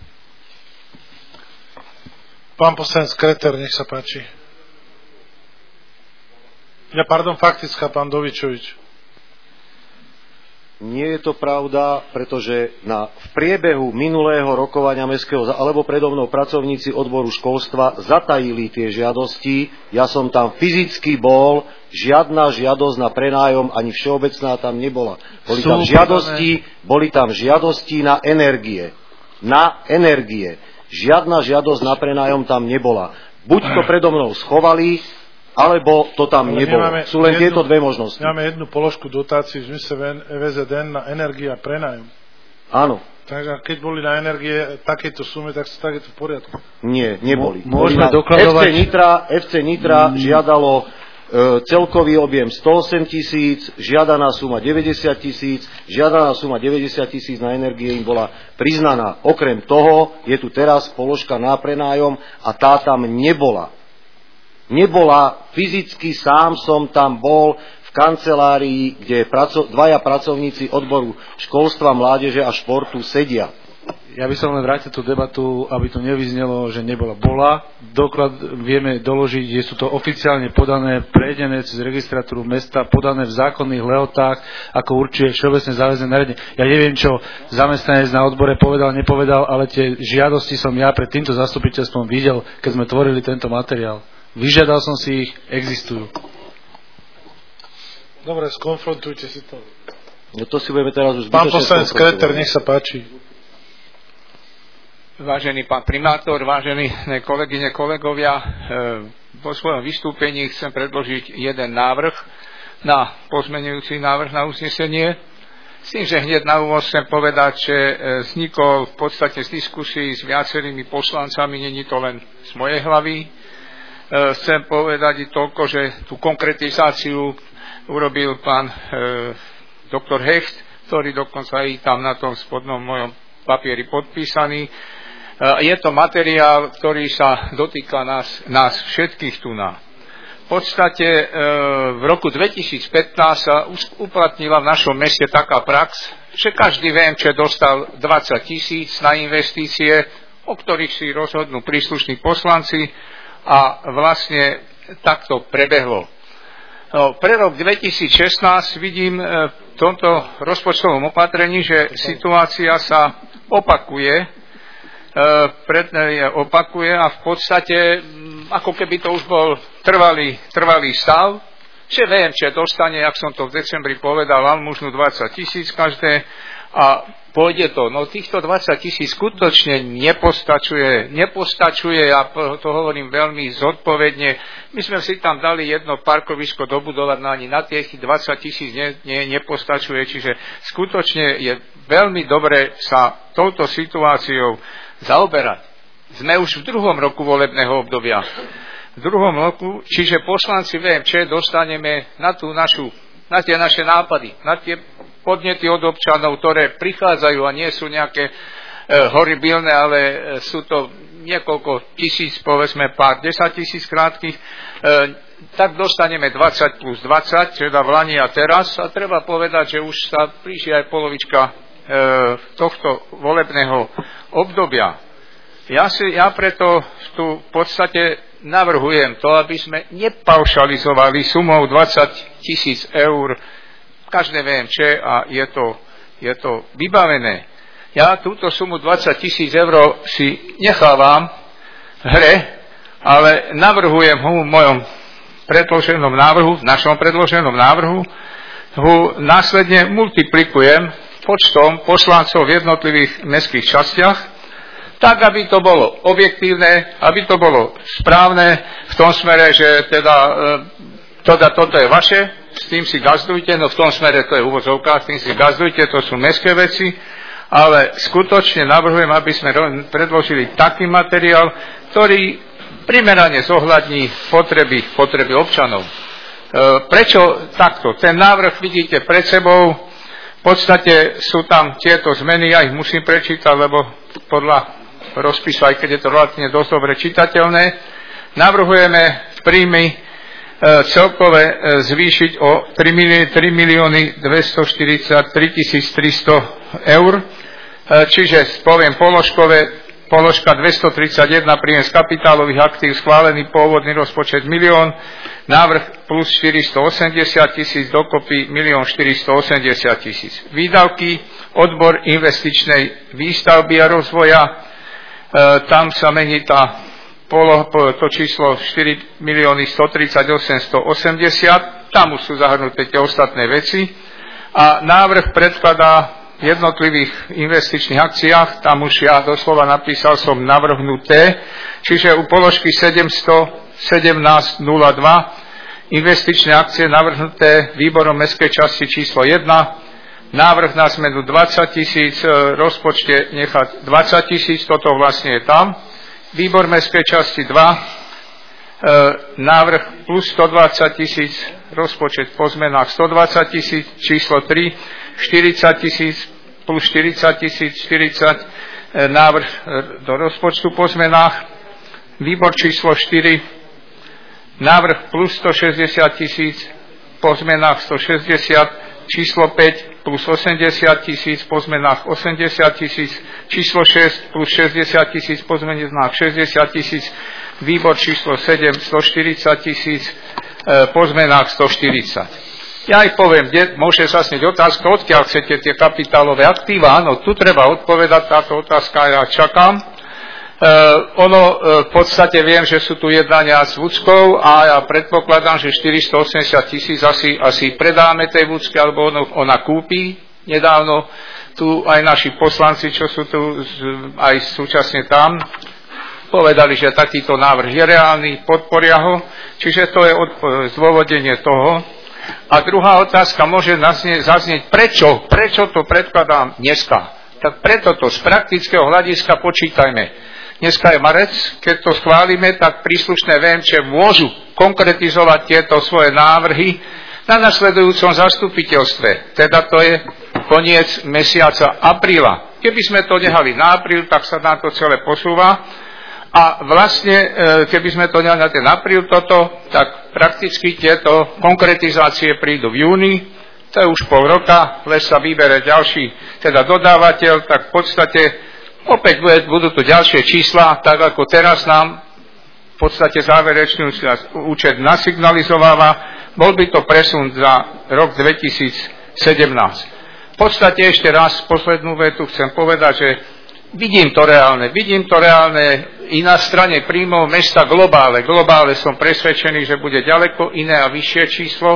Pán poslanec Kreter, nech sa páči. Ja, pardon, faktická, pán Dovičovič. Nie je to pravda, pretože na, v priebehu minulého rokovania mestského, alebo predo mnou pracovníci odboru školstva zatajili tie žiadosti. Ja som tam fyzicky bol, žiadna žiadosť na prenájom ani všeobecná tam nebola. Boli tam žiadosti, boli tam žiadosti na energie. Na energie. Žiadna žiadosť na prenájom tam nebola. Buď to predo mnou schovali, alebo to tam ale nebolo. Sú len jednu, tieto dve možnosti. Máme jednu položku dotácií v zmysle vé zet en na energie a prenájom. Áno. Takže keď boli na energie takéto sumy, tak, tak je to v poriadku. Nie, neboli. Môžeme dokladovať... ef cé Nitra, ef cé Nitra mm. žiadalo e, celkový objem sto osem tisíc, žiadaná suma deväťdesiat tisíc, žiadaná suma deväťdesiat tisíc na energie im bola priznaná. Okrem toho je tu teraz položka na prenájom a tá tam nebola. Nebola, fyzicky sám som tam bol v kancelárii, kde praco, dvaja pracovníci odboru školstva, mládeže a športu sedia. Ja by som len vrátil tú debatu, aby to nevyznelo, že nebola. Bola. Doklad vieme doložiť, že sú to oficiálne podané, prejdené cez registratúru mesta, podané v zákonných lehotách, ako určuje všeobecne záväzné nariadenie. Ja neviem, čo zamestnanec na odbore povedal, nepovedal, ale tie žiadosti som ja pred týmto zastupiteľstvom videl, keď sme tvorili tento materiál. Vyžiadal som si ich, existujú. Dobre, skonfrontujte si to. No to si budeme teraz už... Pán poslanec Kreter, nech sa páči. Vážený pán primátor, vážení kolegyne, kolegovia, vo svojom vystúpení chcem predložiť jeden návrh na pozmeňujúci návrh na uznesenie. S tým, že hneď na úvod chcem povedať, že vznikol v podstate z diskusí s viacerými poslancami, není to len z mojej hlavy. Chcem povedať i toľko, že tú konkretizáciu urobil pán e, doktor Hecht, ktorý dokonca aj tam na tom spodnom mojom papieri podpísaný. E, je to materiál, ktorý sa dotýka nás, nás všetkých tu na. V podstate e, v roku dvetisícpätnásť sa uplatnila v našom meste taká prax, že každý vé em če dostal dvadsať tisíc na investície, o ktorých si rozhodnú príslušní poslanci, a vlastne takto prebehlo. No, pre rok dvetisícšestnásť vidím v tomto rozpočtovom opatrení, že situácia sa opakuje, e, opakuje a v podstate ako keby to už bol trvalý, trvalý stav, že vé em če dostane, ak som to v decembri povedal, almužnu dvadsať tisíc každé a pôjde to. No týchto dvadsať tisíc skutočne nepostačuje. Nepostačuje, ja to hovorím veľmi zodpovedne. My sme si tam dali jedno parkovisko dobudovať, no ani na tých dvadsať tisíc ne, ne, nepostačuje. Čiže skutočne je veľmi dobre sa touto situáciou zaoberať. Sme už v druhom roku volebného obdobia. V druhom roku, čiže poslanci vé em če dostaneme na tú našu, na tie naše nápady, na tie podnety od občanov, ktoré prichádzajú a nie sú nejaké e, horibilné, ale e, sú to niekoľko tisíc, povedzme pár desať tisíc krátkych. E, tak dostaneme dvadsať plus dvadsať, teda v Lani a teraz. A treba povedať, že už sa blíži aj polovička e, tohto volebného obdobia. Ja, si, ja preto tu v podstate navrhujem to, aby sme nepaušalizovali sumou dvadsať tisíc eur každé vé em če a je to, je to vybavené. Ja túto sumu dvadsať tisíc eur si nechávam v hre, ale navrhujem ho v mojom predloženom návrhu, v našom predloženom návrhu, ho následne multiplikujem počtom poslancov v jednotlivých mestských častiach, tak, aby to bolo objektívne, aby to bolo správne v tom smere, že teda teda toto je vaše, s tým si gazdujte, no v tom smere to je úvodzovka, s tým si gazdujte, to sú mestské veci, ale skutočne navrhujem, aby sme predložili taký materiál, ktorý primerane zohľadní potreby, potreby občanov. E, prečo takto? Ten návrh vidíte pred sebou, v podstate sú tam tieto zmeny, ja ich musím prečítať, lebo podľa rozpisu, aj keď je to relatívne dosť dobre čitateľné, navrhujeme príjmy e, celkové e, zvýšiť o tri milióny dvestoštyridsaťtri tisíc tristo eur, e, čiže poviem položkové, položka dvestotridsaťjeden príjem z kapitálových aktív, schválený pôvodný rozpočet milión, návrh plus štyristoosemdesiat tisíc, dokopy milión štyristoosemdesiat tisíc. Výdavky, odbor investičnej výstavby a rozvoja, e, tam sa mení tá polo, to číslo štyri milióny stotridsaťosem tisíc stoosemdesiat, tam už sú zahrnuté tie ostatné veci. A návrh predkladá v jednotlivých investičných akciách, tam už ja doslova napísal som navrhnuté, čiže u položky sedemstosedemnásť nula dva investičné akcie navrhnuté výborom mestskej časti číslo jeden, návrh na zmenu dvadsať tisíc, rozpočte nechať dvadsať tisíc, toto vlastne je tam. Výbor mestskej časti dva, návrh plus stodvadsať tisíc, rozpočet po zmenách stodvadsať tisíc, číslo tri, štyridsať tisíc, plus štyridsať tisíc, štyridsať, návrh do rozpočtu po zmenách. Výbor číslo štyri, návrh plus stošesťdesiat tisíc, po zmenách stošesťdesiat, číslo päť, plus osemdesiat tisíc, po zmenách osemdesiat tisíc, číslo šesť, plus šesťdesiat tisíc, po zmenách šesťdesiat tisíc, výbor číslo sedem, stoštyridsať tisíc, po zmenách stoštyridsať. Ja aj poviem, kde môže sa snieť otázka, odkiaľ chcete tie kapitálové aktíva. Áno, tu treba odpovedať, táto otázka ja čakám. E, ono e, v podstate viem, že sú tu jednania s Vúckou a ja predpokladám, že štyristoosemdesiat tisíc asi, asi predáme tej Vúcke, alebo ono, ona kúpi. Nedávno tu aj naši poslanci, čo sú tu aj súčasne tam, povedali, že takýto návrh je reálny, podporia ho. Čiže to je zdôvodnenie toho. A druhá otázka môže zaznieť, prečo, prečo to predkladám dneska. Tak preto to z praktického hľadiska počítajme. Dneska je marec, keď to schválime, tak príslušné vé em če môžu konkretizovať tieto svoje návrhy na nasledujúcom zastupiteľstve. Teda to je koniec mesiaca apríla. Keby sme to nehali na apríl, tak sa nám to celé posúva. A vlastne, keby sme to nehali na ten apríl toto, tak prakticky tieto konkretizácie prídu v júni, to je už pol roka, les sa vybere ďalší, teda dodávateľ, tak v podstate opäť budú tu ďalšie čísla, tak ako teraz nám v podstate záverečný účet nasignalizováva, bol by to presun za rok dvetisícsedemnásť. V podstate ešte raz poslednú vetu chcem povedať, že vidím to reálne, vidím to reálne i na strane príjmov mesta globále. Globále som presvedčený, že bude ďaleko iné a vyššie číslo. E,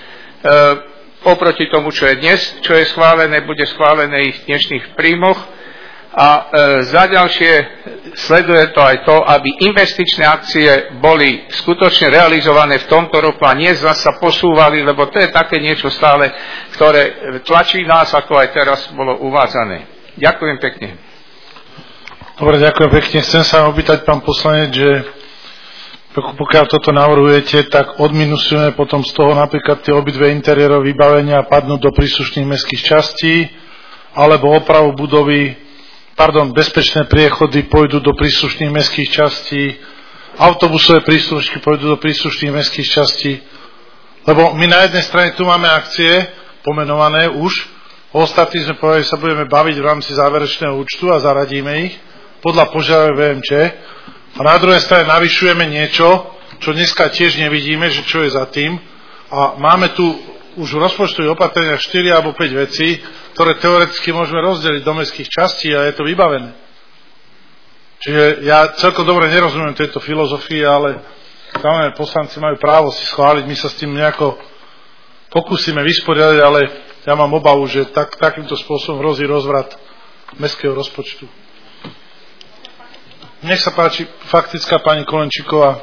oproti tomu, čo je dnes, čo je schválené, bude schválené i v dnešných príjmoch. A e, za ďalšie sleduje to aj to, aby investičné akcie boli skutočne realizované v tomto roku a nie zasa posúvali, lebo to je také niečo stále, ktoré tlačí nás, ako aj teraz bolo uvádzané. Ďakujem pekne. Dobre, ďakujem pekne. Chcem sa opýtať, pán poslanec, že pokiaľ toto navrhujete, tak odminusujeme potom z toho napríklad tie obidve interiérové vybavenia padnú do príslušných mestských častí, alebo opravu budovy, pardon, bezpečné priechody pôjdu do príslušných mestských častí, autobusové prístupky pôjdu do príslušných mestských častí. Lebo my na jednej strane tu máme akcie pomenované už, ostatní sme povedali, že sa budeme baviť v rámci záverečného účtu a zaradíme ich podľa požiadavek vé em če. A na druhej strane navyšujeme niečo, čo dneska tiež nevidíme, že čo je za tým. A máme tu už v rozpočtových opatreniach štyri alebo päť vecí, ktoré teoreticky môžeme rozdeliť do mestských častí a je to vybavené. Čiže ja celkom dobre nerozumiem tejto filozofii, ale samozrejme poslanci majú právo si schváliť, my sa s tým nejako pokúsime vysporiadať, ale ja mám obavu, že tak, takýmto spôsobom hrozí rozvrat mestského rozpočtu. Nech sa páči, faktická pani Kolenčíková.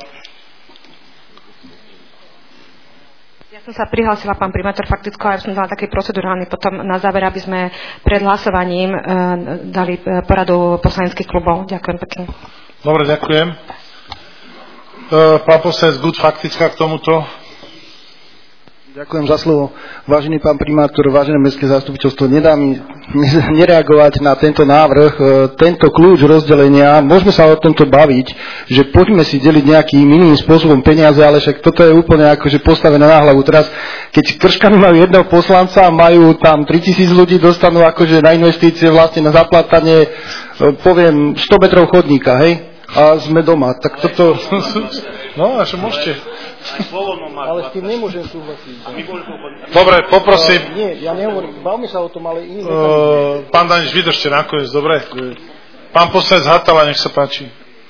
Ja som sa prihlásila, pán primátor, fakticko, a ja som dala taký procedurálny potom na záver, aby sme pred hlasovaním e, dali poradu poslaneckých klubov. Ďakujem pekne. Dobre, ďakujem. E, pán poslanec Gut, faktická k tomuto. Ďakujem za slovo. Vážený pán primátor, vážené mestské zastupiteľstvo, nedá mi nereagovať na tento návrh, tento kľúč rozdelenia. Môžeme sa o tomto baviť, že poďme si deliť nejakým iným spôsobom peniaze, ale však toto je úplne akože postavené na hlavu. Teraz, keď Krškany majú jedného poslanca, majú tam tritisíc ľudí, dostanú akože na investície, vlastne na zaplatanie, poviem, sto metrov chodníka, hej? A sme doma. Tak toto... No, a čo môžete? Ale s tým nemôžem súhlasiť. Dobre, poprosím. Uh, nie, ja nehovorím, bavme sa o tom, ale iný. Uh, pán Daniš, vydržte nakoniec, dobre? Pán poslanec Hatala, nech sa páči.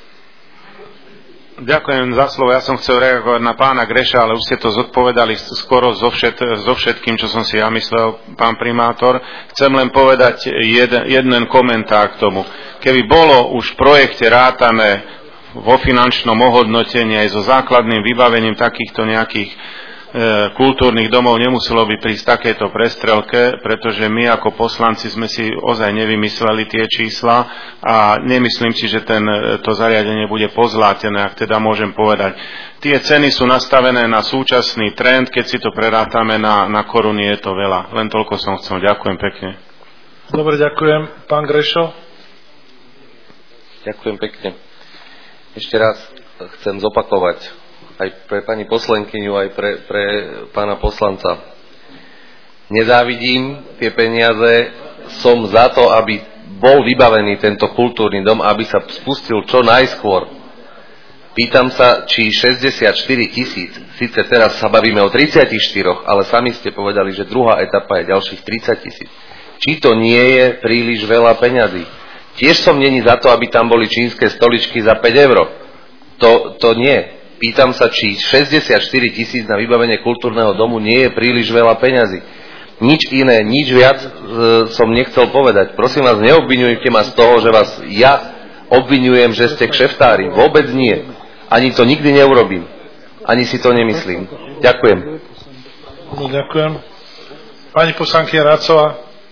Ďakujem za slovo. Ja som chcel reagovať na pána Greša, ale už ste to zodpovedali skoro so, všet, so všetkým, čo som si ja myslel, pán primátor. Chcem len povedať jeden, jeden komentár k tomu. Keby bolo už v projekte rátané vo finančnom ohodnotení aj so základným vybavením takýchto nejakých e, kultúrnych domov, nemuselo by prísť takéto prestrelke, pretože my ako poslanci sme si ozaj nevymysleli tie čísla a nemyslím si, že ten, to zariadenie bude pozlátené, ak teda môžem povedať. Tie ceny sú nastavené na súčasný trend, keď si to prerátame na, na koruny, je to veľa. Len toľko som chcel. Ďakujem pekne. Dobre, ďakujem. Pán Grešo? Ďakujem pekne. Ešte raz chcem zopakovať aj pre pani poslankyňu, aj pre, pre pána poslanca. Nezávidím tie peniaze, som za to, aby bol vybavený tento kultúrny dom, aby sa spustil čo najskôr. Pýtam sa, či šesťdesiatštyri tisíc, síce teraz sa bavíme o tridsaťštyri, ale sami ste povedali, že druhá etapa je ďalších tridsať tisíc. Či to nie je príliš veľa peňazí? Tiež som není za to, aby tam boli čínske stoličky za päť eur. To, to nie. Pýtam sa, či šesťdesiatštyri tisíc na vybavenie kultúrneho domu nie je príliš veľa peňazí. Nič iné, nič viac e, som nechcel povedať. Prosím vás, neobviňujte ma z toho, že vás ja obviňujem, že ste kšeftári. Vôbec nie. Ani to nikdy neurobím. Ani si to nemyslím. Ďakujem. No, ďakujem. Pani poslankyňa Racová.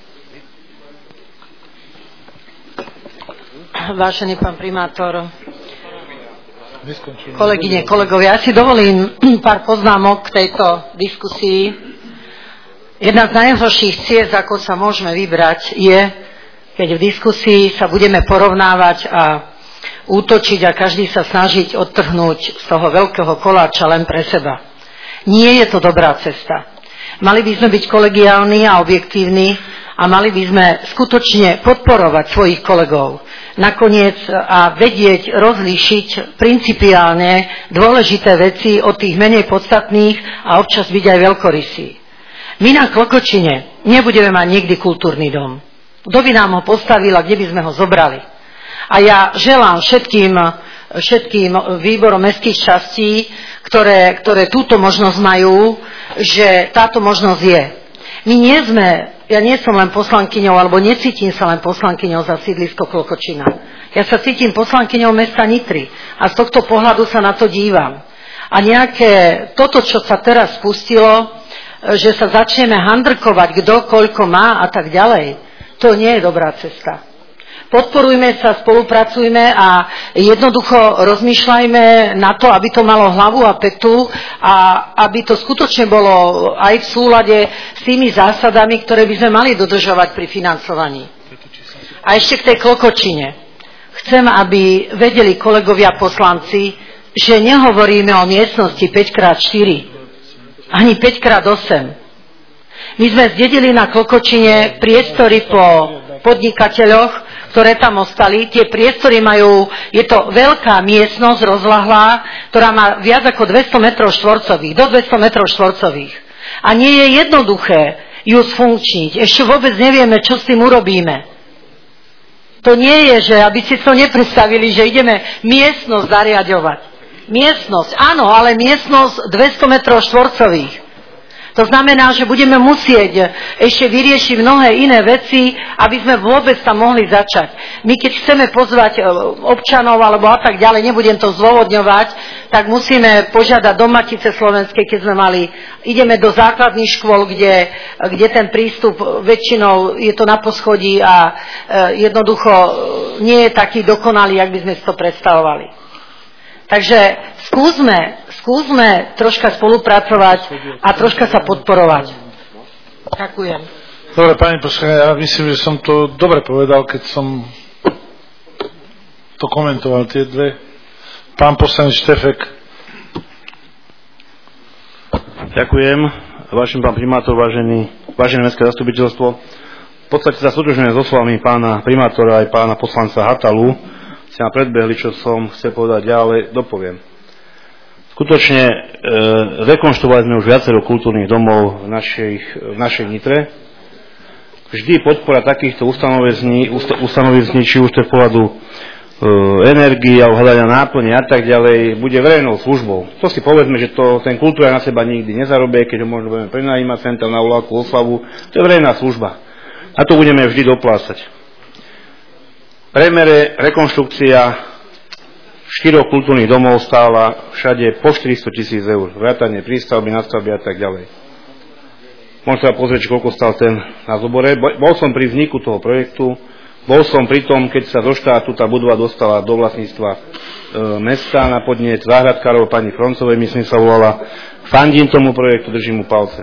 Vážený pán primátor, kolegyne, kolegovia, ja si dovolím pár poznámok k tejto diskusii. Jedna z najhorších ciest, ako sa môžeme vybrať, je, keď v diskusii sa budeme porovnávať a útočiť a každý sa snažiť odtrhnúť z toho veľkého koláča len pre seba. Nie je to dobrá cesta. Mali by sme byť kolegiálni a objektívni a mali by sme skutočne podporovať svojich kolegov. Nakoniec a vedieť rozlíšiť principiálne dôležité veci od tých menej podstatných a občas byť aj veľkorysí. My na Klokočine nebudeme mať nikdy kultúrny dom. Kto by nám ho postavil a kde by sme ho zobrali? A ja želám všetkým, všetkým výborom mestských častí, ktoré, ktoré túto možnosť majú, že táto možnosť je. My nie sme, ja nie som len poslankyňou, alebo necítim sa len poslankyňou za sídlisko Klokočina. Ja sa cítim poslankyňou mesta Nitry a z tohto pohľadu sa na to dívam. A nejaké, toto, čo sa teraz spustilo, že sa začneme handrkovať, kto koľko má a tak ďalej, to nie je dobrá cesta. Podporujme sa, spolupracujme a jednoducho rozmýšľajme na to, aby to malo hlavu a petu a aby to skutočne bolo aj v súlade s tými zásadami, ktoré by sme mali dodržovať pri financovaní. A ešte k tej Klokočine. Chcem, aby vedeli kolegovia poslanci, že nehovoríme o miestnosti päť krát štyri, ani päť krát osem. My sme zdedili na Klokočine priestory po podnikateľoch, ktoré tam ostali. Tie priestory majú, je to veľká miestnosť rozlahlá, ktorá má viac ako dvesto metrov štvorcových, do dvesto metrov štvorcových. A nie je jednoduché ju sfunkčniť. Ešte vôbec nevieme, čo s tým urobíme. To nie je, že aby si to nepredstavili, že ideme miestnosť zariaďovať. Miestnosť, áno, ale miestnosť dvesto metrov štvorcových. To znamená, že budeme musieť ešte vyriešiť mnohé iné veci, aby sme vôbec tam mohli začať. My keď chceme pozvať občanov alebo a tak ďalej, nebudem to zdôvodňovať, tak musíme požiadať do Matice slovenskej, keď sme mali, ideme do základných škôl, kde, kde ten prístup väčšinou je to na poschodí a jednoducho nie je taký dokonalý, jak by sme si to predstavovali. Takže skúsme, skúsme troška spolupracovať a troška sa podporovať. Ďakujem. Dobre, pani poslankyňa, ja myslím, že som to dobre povedal, keď som to komentoval, tie dve. Pán poslanec Štefek. Ďakujem. Vážený pán primátor, vážený, vážené mestské zastupiteľstvo. V podstate sa stotožňujem so slovami pána primátora aj pána poslanca Hatalu. Ste ma predbehli, čo som chcel povedať, ja ale dopoviem. Skutočne e, rekonštruovali sme už viacero kultúrnych domov v našej, v našej Nitre. Vždy podpora takýchto ustanovizní, ustanovizní či už to je pohľadu e, energie a hľadania náplne a tak ďalej, bude verejnou službou. To si povedzme, že to, ten kultúra na seba nikdy nezarobie, keď ho možno budeme prenajímať centrum na uľavku, oslavu. To je verejná služba. A to budeme vždy doplácať. V premere rekonštrukcia štyroch kultúrnych domov stála všade po štyristo tisíc eur. Vrátanie prístavby, nadstavby a tak ďalej. Môžete sa pozrieť, koľko stál ten na zobore. Bol som pri vzniku toho projektu, bol som pri tom, keď sa do štátu tá budova dostala do vlastníctva e, mesta na podnet záhradkárov pani Froncovej, myslím sa volala. Fandím tomu projektu, držím mu palce.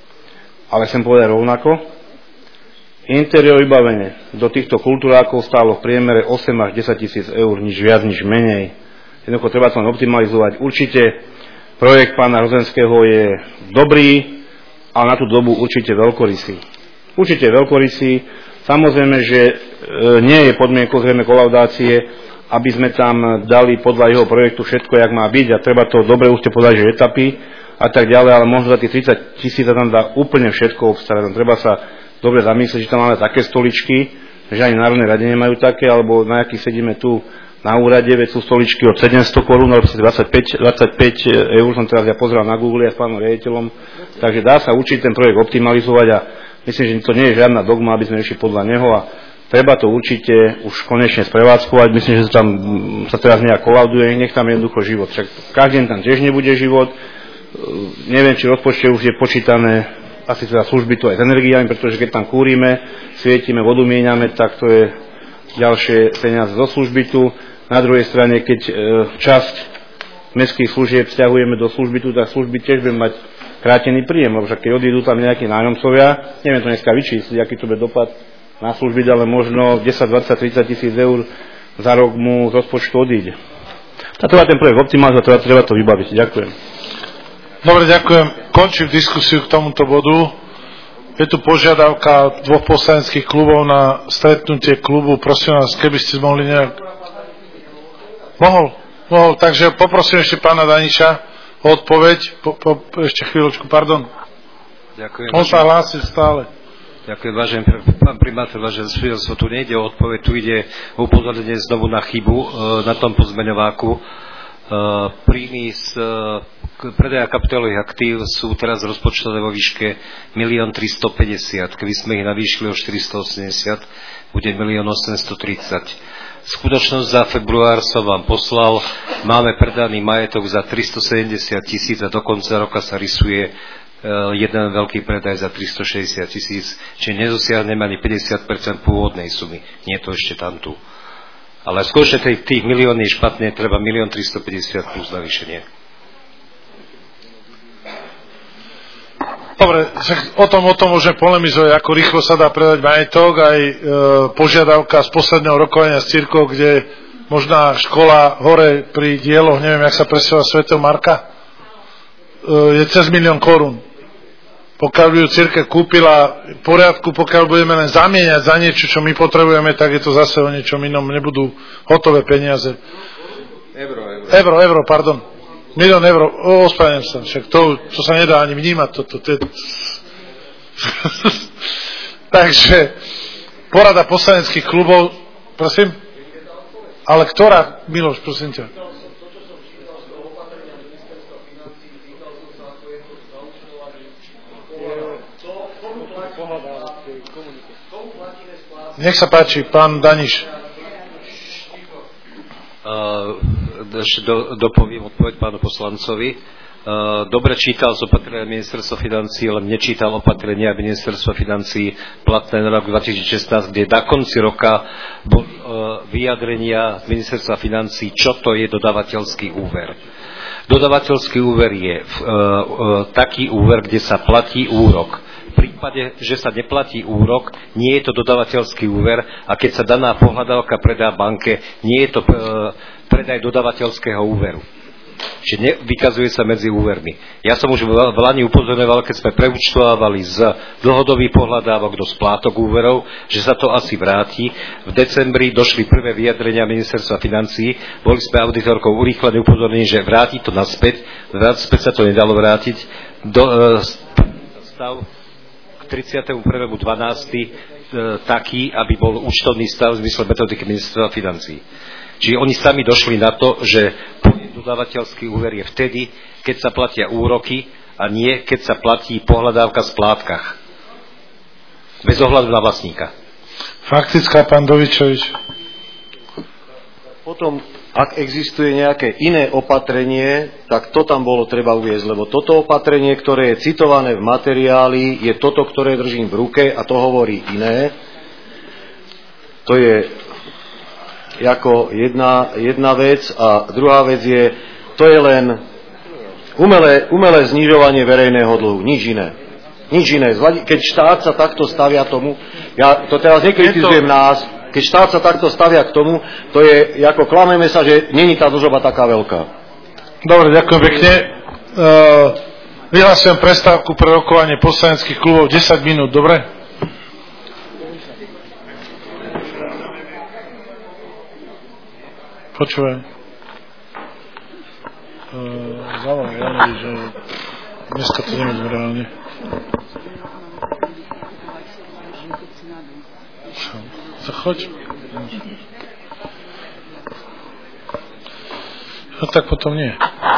Ale chcem povedať rovnako, interiér vybavenie do týchto kultúrákov stálo v priemere osem až desať tisíc eur, nič viac, nič menej. Jednoducho treba to len optimalizovať. Určite projekt pána Rozenského je dobrý, ale na tú dobu určite veľkorysý. Určite veľkorysý. Samozrejme, že e, nie je podmienkou zrejme kolaudácie, aby sme tam dali podľa jeho projektu všetko, jak má byť a treba to dobre už ste povedali, že etapy a tak ďalej, ale možno za tých tridsať tisíc tam dá úplne všetko obstarať. Treba sa dobre zamyslieť, že tam máme také stoličky, že ani Národnej rade nemajú také, alebo na akých sedíme tu na úrade, veď sú stoličky od sedemsto korún, alebo dvadsaťpäť, dvadsaťpäť eur, som teraz ja pozeral na Google a s pánom riaditeľom, takže dá sa učiť ten projekt optimalizovať a myslím, že to nie je žiadna dogma, aby sme išli podľa neho a treba to určite už konečne sprevádzkovať. Myslím, že sa tam sa teraz nejak kolauduje, nech tam jednoducho život. Však každý tam tiež nebude život, neviem, či rozpočte už je počítané asi teda služby to aj s energiami, pretože keď tam kúrime, svietime, vodu míňame, tak to je ďalšie peniaze zo služby tu. Na druhej strane, keď e, časť mestských služieb vzťahujeme do služby tu, tak služby tiež budeme mať krátený príjem, lebo však keď odídu tam nejakí nájomcovia, neviem to dneska vyčísliť, aký to bude dopad na služby, ale možno desať, dvadsať, tridsať tisíc eur za rok mu z rozpočtu odíde. A treba ten projekt optimalizovať, treba, treba to vybaviť. Ďakujem. Dobre, ďakujem. Končím diskusiu k tomuto bodu. Je tu požiadavka dvoch poslaneckých klubov na stretnutie klubu. Prosím vás, keby ste mohli nejak... Mohol, mohol. Takže poprosím ešte pána Daniša o odpoveď. Po, po, ešte chvíľočku, pardon. Ďakujem. On sa hlási stále. Ďakujem, vážený pán primátor, vážené zastupiteľstvo. Tu nejde o odpoveď, tu ide o upozornenie znovu na chybu e, na tom pozmeňováku. Uh, príjmy z uh, predaja kapitálových aktív sú teraz rozpočtové vo výške milión tristopäťdesiat. Keby sme ich navýšili o štyristoosemdesiat, bude milión osemstotridsať. Skutočnosť za február som vám poslal. Máme predaný majetok za tristosedemdesiat tisíc a do konca roka sa rysuje uh, jeden veľký predaj za tristošesťdesiat tisíc, čiže nedosiahneme ani päťdesiat percent pôvodnej sumy. Nie je to ešte tam tu. Ale skutočne tých, tých milión je špatne, treba milión tristopäťdesiat plus navýšenie. Dobre, o tom, o tom môžeme polemizovať, ako rýchlo sa dá predať majetok, aj e, požiadavka z posledného rokovania s cirkvou, kde možná škola hore pri dieloch, neviem, jak sa presúva svätého Marka, je cez milión korún. Pokiaľ by ju cirkev kúpila v poriadku, pokiaľ budeme len zamieňať za niečo, čo my potrebujeme, tak je to zase o niečom inom, nebudú hotové peniaze. Euro, euro. Euro, euro, pardon. Milión eur, ospravedlňujem sa, však to, to sa nedá ani vnímať. Toto, to je... Takže porada poslaneckých klubov, prosím? Ale ktorá, Miloš, prosím ťa? Nech sa páči, pán Daniš. Uh, ešte do, dopoviem odpoveď pánu poslancovi. Uh, dobre čítal z opatrenia ministerstva financií, ale nečítal opatrenia ministerstva financií platné na rok dvetisícšestnásť, kde na konci roka bol uh, vyjadrenia ministerstva financií, čo to je dodavateľský úver. Dodavateľský úver je uh, uh, taký úver, kde sa platí úrok. V prípade, že sa neplatí úrok, nie je to dodavateľský úver a keď sa daná pohľadávka predá banke, nie je to e, predaj dodavateľského úveru. Čiže nevykazuje sa medzi úvermi. Ja som už v Lani upozorňoval, keď sme preúčtovávali z dlhodobých pohľadávok do splátok úverov, že sa to asi vráti. V decembri došli prvé vyjadrenia ministerstva financií, boli sme auditorkou urýchlené upozornení, že vráti to naspäť, naspäť sa to nedalo vrátiť. Do, e, stav tridsiateho prvého decembra e, taký, aby bol účtovný stav v zmysle metodiky ministerstva financií. Čiže oni sami došli na to, že dodávateľský úver je vtedy, keď sa platia úroky a nie keď sa platí pohľadávka v splátkach. Bez ohľadu na vlastníka. Faktická, pán Dovičovič. Potom, ak existuje nejaké iné opatrenie, tak to tam bolo treba uviesť, lebo toto opatrenie, ktoré je citované v materiáli, je toto, ktoré držím v ruke a to hovorí iné. To je ako jedna, jedna vec a druhá vec je, to je len umelé, umelé znižovanie verejného dlhu, nič iné. Nič iné. Keď štát sa takto stavia tomu, ja to teraz nekritizujem nás, keď štát sa takto stavia k tomu, to je, ako klameme sa, že není tá dlžoba taká veľká. Dobre, ďakujem pekne. Uh, vyhlasujem prestávku pre rokovanie poslaneckých klubov desať minút, dobre? Počúvaj. Uh, Zavolaj, Janovi, že dneska to nemôžem reálne. Choď. No tak potom nie.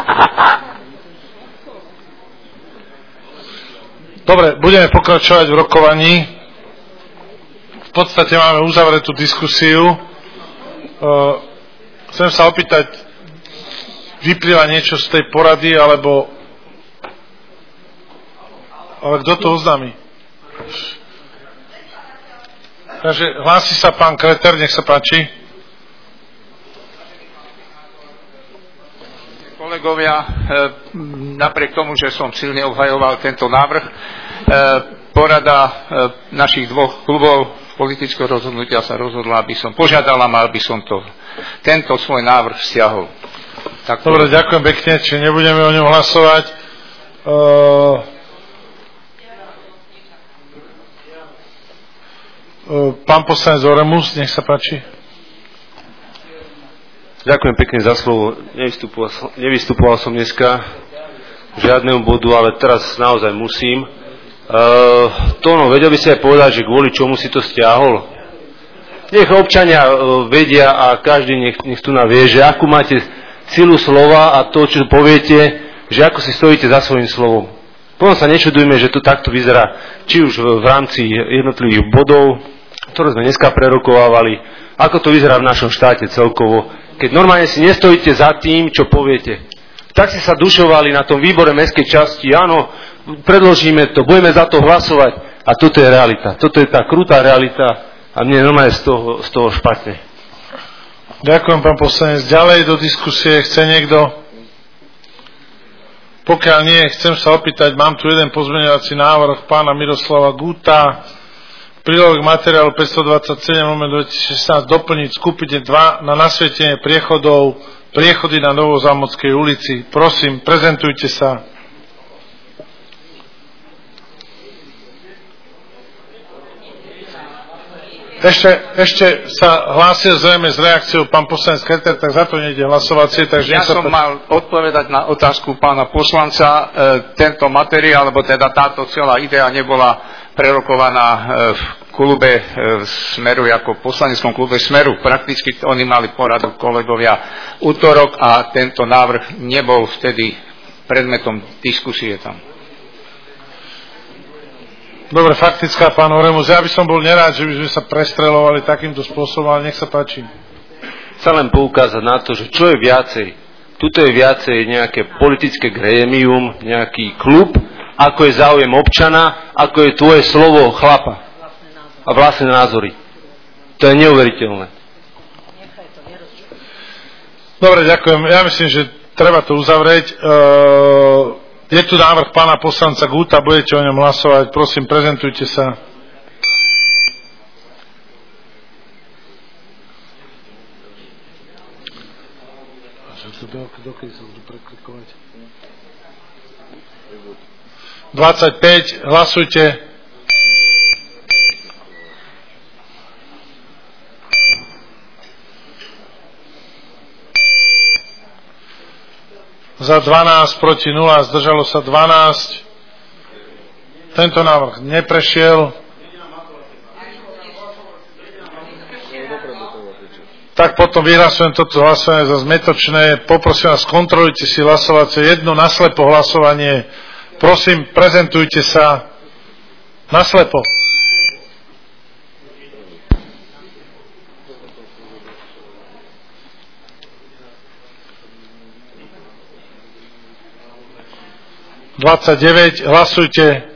Dobre, budeme pokračovať v rokovaní. V podstate máme uzavretú diskusiu. Chcem sa opýtať, vyplýva niečo z tej porady, alebo ale kto to oznámi? Takže hlási sa pán Kreter, nech sa páči. Kolegovia, napriek tomu, že som silne obhajoval tento návrh, porada našich dvoch klubov politického rozhodnutia sa rozhodla, aby som požiadal a mal by som to, tento svoj návrh stiahol. Tak Dobre, to... ďakujem pekne, či nebudeme o ňom hlasovať. Uh... Pán poslanec Oremus, nech sa páči. Ďakujem pekne za slovo. Nevystupoval som, nevystupoval som dneska k žiadnemu bodu, ale teraz naozaj musím. Uh, Tóno, vedel by si aj povedať, že kvôli čomu si to stiahol? Nech občania uh, vedia a každý nech, nech tu navie, že akú máte silu slova a to, čo poviete, že ako si stojíte za svojím slovom. Potom sa nečudujme, že to takto vyzerá, či už v, v rámci jednotlivých bodov, ktoré sme dneska prerokovávali, ako to vyzerá v našom štáte celkovo. Keď normálne si nestojíte za tým, čo poviete. Tak si sa dušovali na tom výbore mestskej časti, áno, predložíme to, budeme za to hlasovať a toto je realita. Toto je tá krutá realita a mne normálne z toho, z toho špatne. Ďakujem, pán poslanec. Ďalej do diskusie chce niekto? Pokiaľ nie, chcem sa opýtať, mám tu jeden pozmeňovací návrh pána Miroslava Guta, prílohe k materiálu päťstodvadsaťsedem lomeno dvetisícšestnásť doplniť skupine dva na nasvietenie priechodov, priechody na Novozámodskej ulici. Prosím, prezentujte sa. Ešte, ešte sa hlásil zrejme s reakciou pán poslanec Keter, tak za to nejde hlasovacie. Takže ja som mal odpovedať na otázku pána poslanca. E, tento materiál, alebo teda táto celá idea nebola prerokovaná e, v klube e, Smeru, ako v poslaneckom klube Smeru. Prakticky oni mali poradu kolegovia útorok a tento návrh nebol vtedy predmetom diskusie tam. Dobre, faktická, pán Oremus. Ja by som bol nerád, že by sme sa prestreľovali takýmto spôsobom, ale nech sa páči. Chcem len poukázať na to, že čo je viacej. Tuto je viacej nejaké politické grémium, nejaký klub, ako je záujem občana, ako je tvoje slovo chlapa a vlastné názory. To je neuveriteľné. Dobre, ďakujem. Ja myslím, že treba to uzavrieť. Uh... Je tu návrh pána poslanca Guta, budete o ňom hlasovať. Prosím, prezentujte sa. dvadsaťpäť, hlasujte. Za dvanásť, proti nula, zdržalo sa dvanásť. Tento návrh neprešiel. Tak potom vyhlasujem toto hlasovanie za zmetočné. Poprosím vás, kontrolujte si hlasovacie. Jedno naslepo hlasovanie. Prosím, prezentujte sa naslepo. dvadsaťdeväť, hlasujte.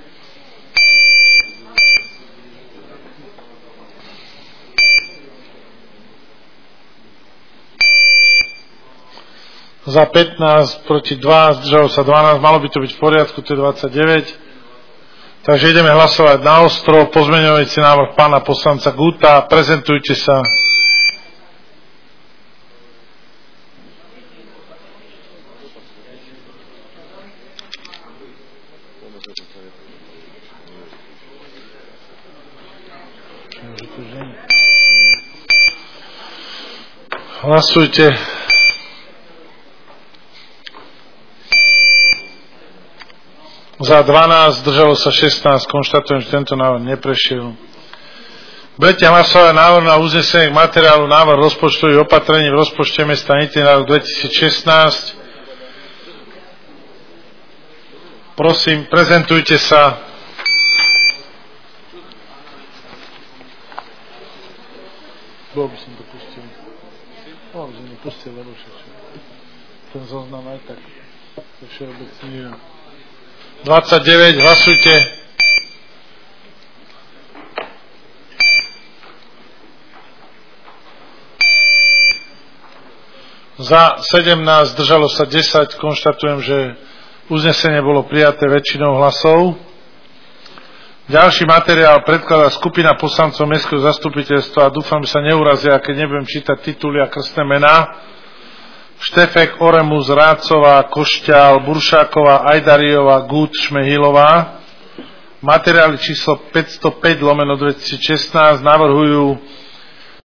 Za pätnásť, proti dva, zdržalo sa dvanásť, malo by to byť v poriadku, to je dvadsaťdeväť. Takže ideme hlasovať na ostro. Pozmeňujúci návrh pána poslanca Guta, prezentujte sa. Hlasujte. Za dvanásť, zdržalo sa šestnásť. Konštatujem, že tento návrh neprešiel. Budete hlasovať návrh na uznesenie k materiálu návrh rozpočtových opatrení v rozpočte mesta Nitre na rok dvetisícšestnásť. Prosím, prezentujte sa. Bolo by som to pustil. Bolo by som to pustil, lebo všetko. Ten zoznam aj tak. To všeobecný. dvadsaťdeväť, hlasujte. Za sedemnásť, zdržalo sa desať. Konštatujem, že uznesenie bolo prijaté väčšinou hlasov. Ďalší materiál predkladá skupina poslancov Mestského zastupiteľstva a dúfam, že sa neurazia, keď nebudem čítať tituly a krstné mená. Štefek, Oremus, Rácová, Košťál, Buršáková, Ajdariová, Gut, Šmehilová. Materiály číslo päťstopäť lomeno dvetisícšestnásť navrhujú